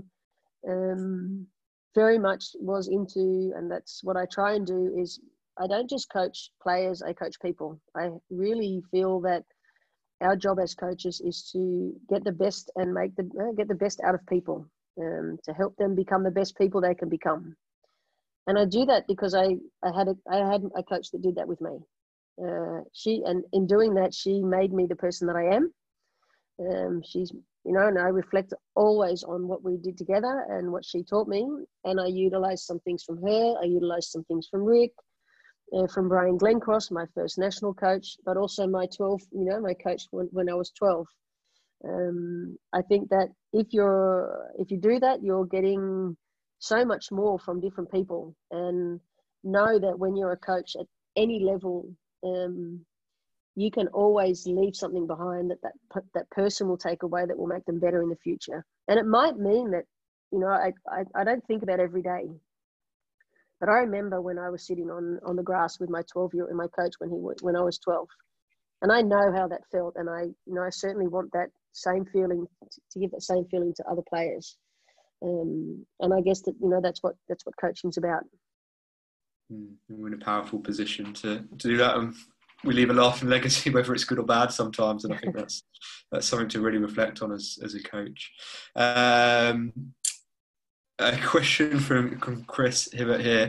very much was into, and that's what I try and do, is I don't just coach players, I coach people. I really feel that our job as coaches is to get the best and get the best out of people, to help them become the best people they can become. And I do that because I had a coach that did that with me. And in doing that, she made me the person that I am. She's, and I reflect always on what we did together and what she taught me. And I utilized some things from her. I utilized some things from Rick, from Brian Glencross, my first national coach, but also my my coach when I was 12. I think that if you do that, you're getting so much more from different people, and know that when you're a coach at any level, you can always leave something behind that person will take away that will make them better in the future. And it might mean that, I don't think about every day, but I remember when I was sitting on the grass with my 12-year-old and my coach when I was 12, and I know how that felt. And I certainly want that same feeling, to give that same feeling to other players. And I guess that, that's what coaching's about. We're in a powerful position to do that. And we leave a lasting legacy, whether it's good or bad sometimes. And I think that's something to really reflect on as a coach. A question from Chris Hibbert here.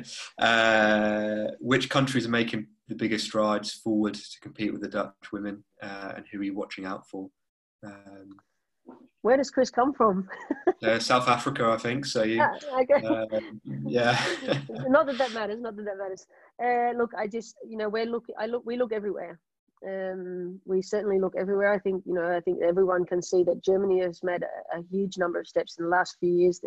Which countries are making the biggest strides forward to compete with the Dutch women, and who are you watching out for? Where does Chris come from? South Africa, I think. So you, okay. Yeah. Not that matters. Not that matters. Look, I just, we look everywhere. We certainly look everywhere. I think everyone can see that Germany has made a huge number of steps in the last few years.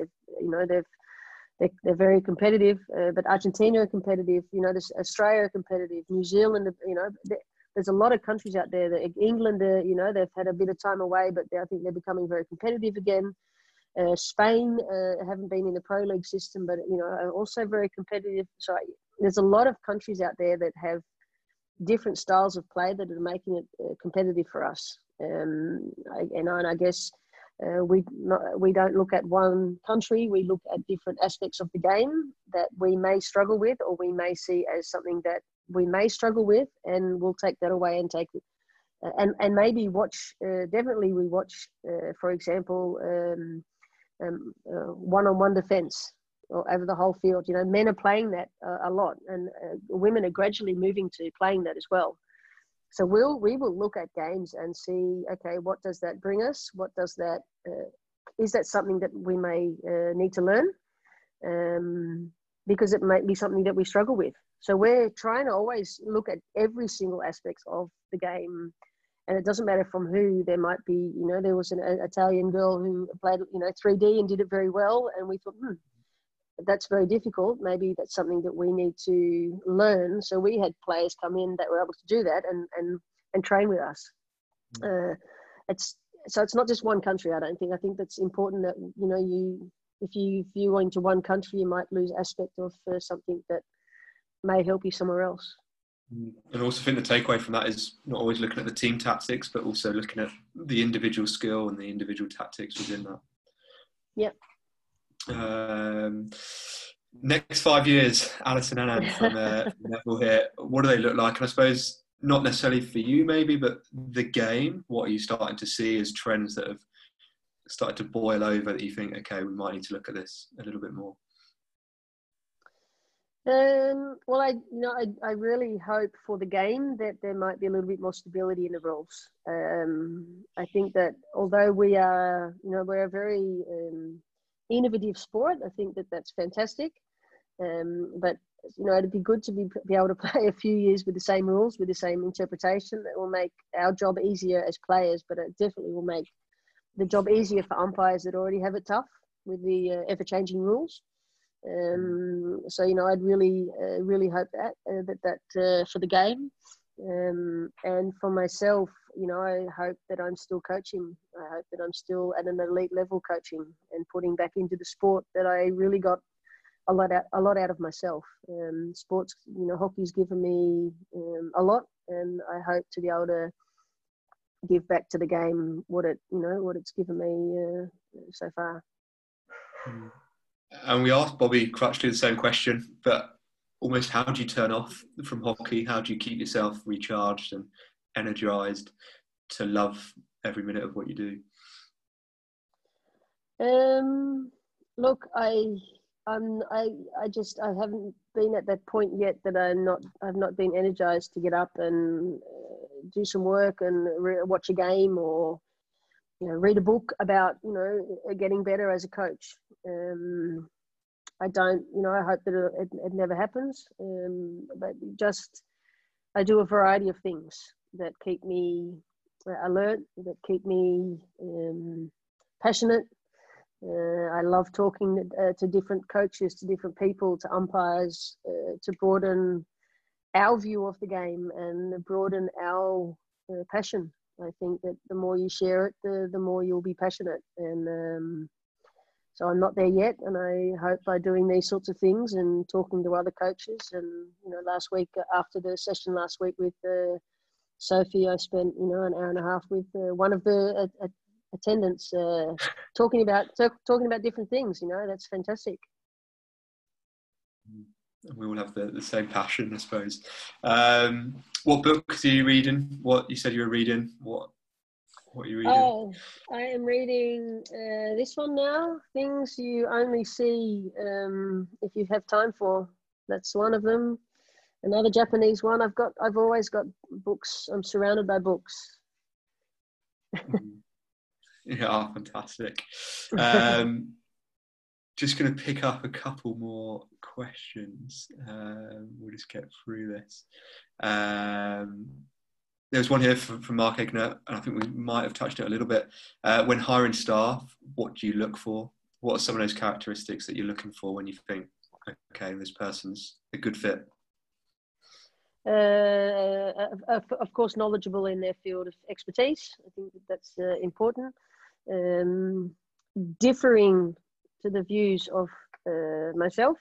They're very competitive, but Argentina are competitive. There's Australia are competitive. New Zealand, there's a lot of countries out there. That England, they've had a bit of time away, but I think they're becoming very competitive again. Spain haven't been in the Pro League system, but are also very competitive. So there's a lot of countries out there that have different styles of play that are making it competitive for us. I guess we don't look at one country. We look at different aspects of the game that we may struggle with, or we may see as something that we may struggle with, and we'll take that away and take it. And maybe watch. Definitely, we watch. For example, one-on-one defense or over the whole field. Men are playing that a lot, and women are gradually moving to playing that as well. So we will look at games and see, okay, what does that bring us? What does that, is that something that we may need to learn? Because it might be something that we struggle with. So we're trying to always look at every single aspect of the game. And it doesn't matter from who. There might be, there was an Italian girl who played, 3D and did it very well. And we thought, that's very difficult. Maybe that's something that we need to learn. So we had players come in that were able to do that and train with us. It's not just one country. I don't think. I think that's important that if you go into one country, you might lose aspect of something that may help you somewhere else. And also, I think the takeaway from that is not always looking at the team tactics, but also looking at the individual skill and the individual tactics within that. Yeah. Next 5 years, Alison Anand from Neville here. What do they look like? And I suppose not necessarily for you, maybe, but the game. What are you starting to see as trends that have started to boil over that you think, okay, we might need to look at this a little bit more? Well, I really hope for the game that there might be a little bit more stability in the rules. I think that although we are, we're a very innovative sport, I think that that's fantastic. But it'd be good to be able to play a few years with the same rules, with the same interpretation. That will make our job easier as players, but it definitely will make the job easier for umpires that already have it tough with the ever-changing rules. So I'd really hope that for the game, and for myself, I hope that I'm still coaching. I hope that I'm still at an elite level coaching and putting back into the sport that I really got a lot out of myself. Sports, hockey's given me a lot, and I hope to be able to give back to the game what it's given me so far. And we asked Bobby Crutchley the same question, but almost how do you turn off from hockey? How do you keep yourself recharged and energized to love every minute of what you do? Look, I haven't been at that point yet that I've not been energized to get up and do some work and watch a game or read a book about getting better as a coach. I don't, I hope that it never happens. But I do a variety of things that keep me alert, that keep me passionate. I love talking to different coaches, to different people, to umpires, to broaden our view of the game and broaden our passion. I think that the more you share it, the more you'll be passionate. And so I'm not there yet. And I hope by doing these sorts of things and talking to other coaches. And, last week, after the session last week with Sophie, I spent, an hour and a half with one of the attendants talking about different things. That's fantastic. We all have the same passion, I suppose. What books are you reading? What you said you were reading? What? What are you reading? Oh, I am reading this one now. Things you only see if you have time for. That's one of them. Another Japanese one. I've always got books. I'm surrounded by books. Yeah, fantastic. Just going to pick up a couple more questions. We'll just get through this. There's one here from Mark Egner, and I think we might have touched it a little bit. When hiring staff, what do you look for? What are some of those characteristics that you're looking for when you think, okay, this person's a good fit? Of course, knowledgeable in their field of expertise. I think that's important. Differing to the views of myself.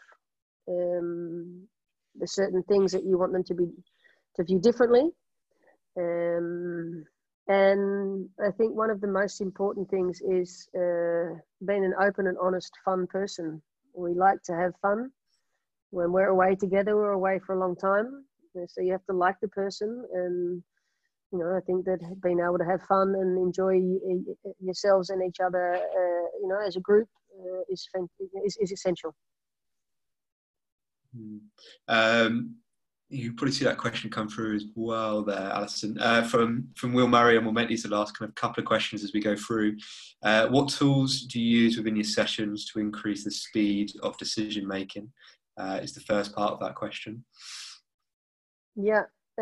There's certain things that you want them to view differently. And I think one of the most important things is being an open and honest, fun person. We like to have fun. When we're away together, we're away for a long time. So you have to like the person. And, you know, I think that being able to have fun and enjoy yourselves and each other, you know, as a group is essential. You probably see that question come through as well there, Alison. From Will Murray, and we'll make these the last kind of couple of questions as we go through. What tools do you use within your sessions to increase the speed of decision making? Is the first part of that question. Yeah,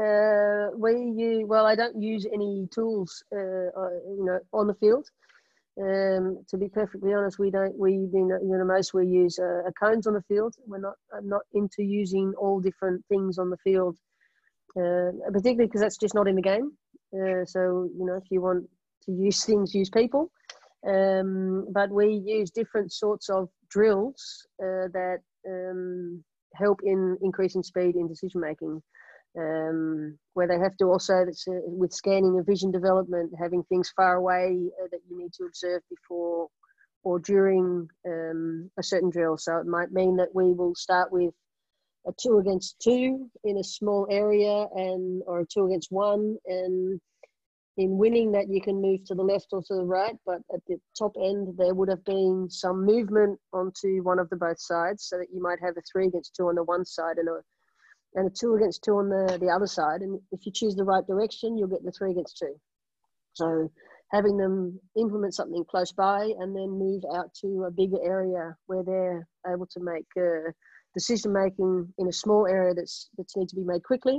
I don't use any tools, you know, on the field. To be perfectly honest, we use cones on the field. I'm not into using all different things on the field, particularly because that's just not in the game. So, you know, if you want to use things, use people. But we use different sorts of drills that help in increasing speed in decision making. Where they have to also, with scanning and vision development, having things far away that you need to observe before or during a certain drill. So it might mean that we will start with a 2 against 2 in a small area, or a 2 against 1, and in winning that you can move to the left or to the right, but at the top end there would have been some movement onto one of the both sides, so that you might have a 3 against 2 on the one side and a 2 against 2 on the other side. And if you choose the right direction, you'll get the 3 against 2. So having them implement something close by and then move out to a bigger area where they're able to make decision making in a small area that's need to be made quickly,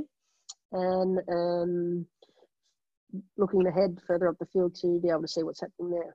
and looking ahead further up the field to be able to see what's happening there.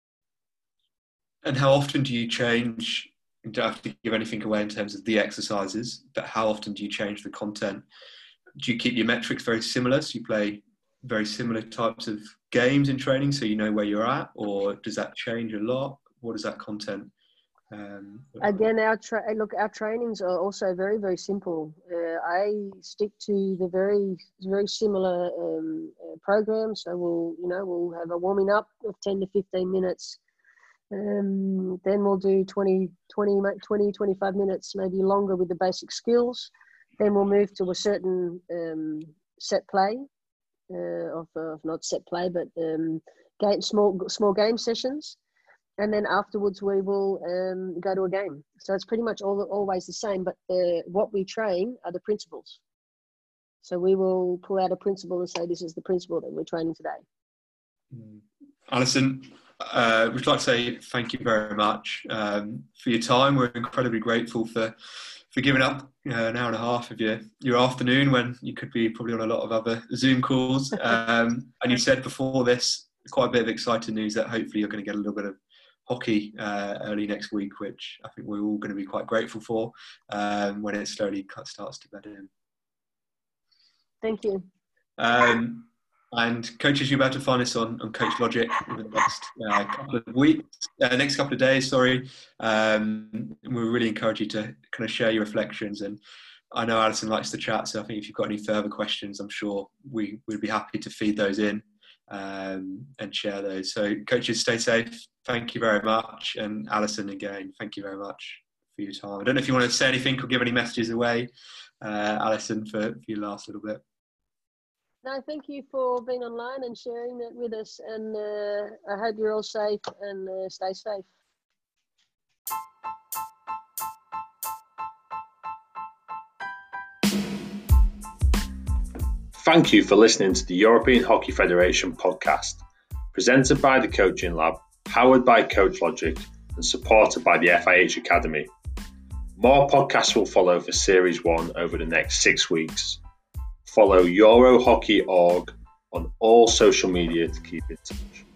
And how often do you change? You don't have to give anything away in terms of the exercises, but how often do you change the content? Do you keep your metrics very similar, so you play very similar types of games in training so you know where you're at, or does that change a lot? What is that content? Again, our trainings are also very, very simple. I stick to the very, very similar program. So we'll have a warming up of 10 to 15 minutes. Then we'll do 20, 25 minutes, maybe longer, with the basic skills. Then we'll move to a certain set play of not set play, but small game sessions. And then afterwards we will go to a game. So it's pretty much always the same, but what we train are the principles. So we will pull out a principle and say, this is the principle that we're training today. Alison, we'd like to say thank you very much for your time. We're incredibly grateful for giving up an hour and a half of your afternoon when you could be probably on a lot of other Zoom calls. And you said before this, quite a bit of exciting news that hopefully you're going to get a little bit of hockey early next week, which I think we're all going to be quite grateful for when it slowly starts to bed in. Thank you. And coaches, you're about to find us on Coach Logic in the next couple of weeks, next couple of days, sorry. We really encourage you to kind of share your reflections. And I know Alison likes to chat, so I think if you've got any further questions, I'm sure we'd be happy to feed those in and share those. So coaches, stay safe. Thank you very much. And Alison, again, thank you very much for your time. I don't know if you want to say anything or give any messages away, Alison, for your last little bit. No, thank you for being online and sharing that with us. And I hope you're all safe and stay safe. Thank you for listening to the European Hockey Federation podcast, presented by the Coaching Lab, powered by CoachLogic, and supported by the FIH Academy. More podcasts will follow for Series 1 over the next 6 weeks. Follow EuroHockey.org on all social media to keep in touch.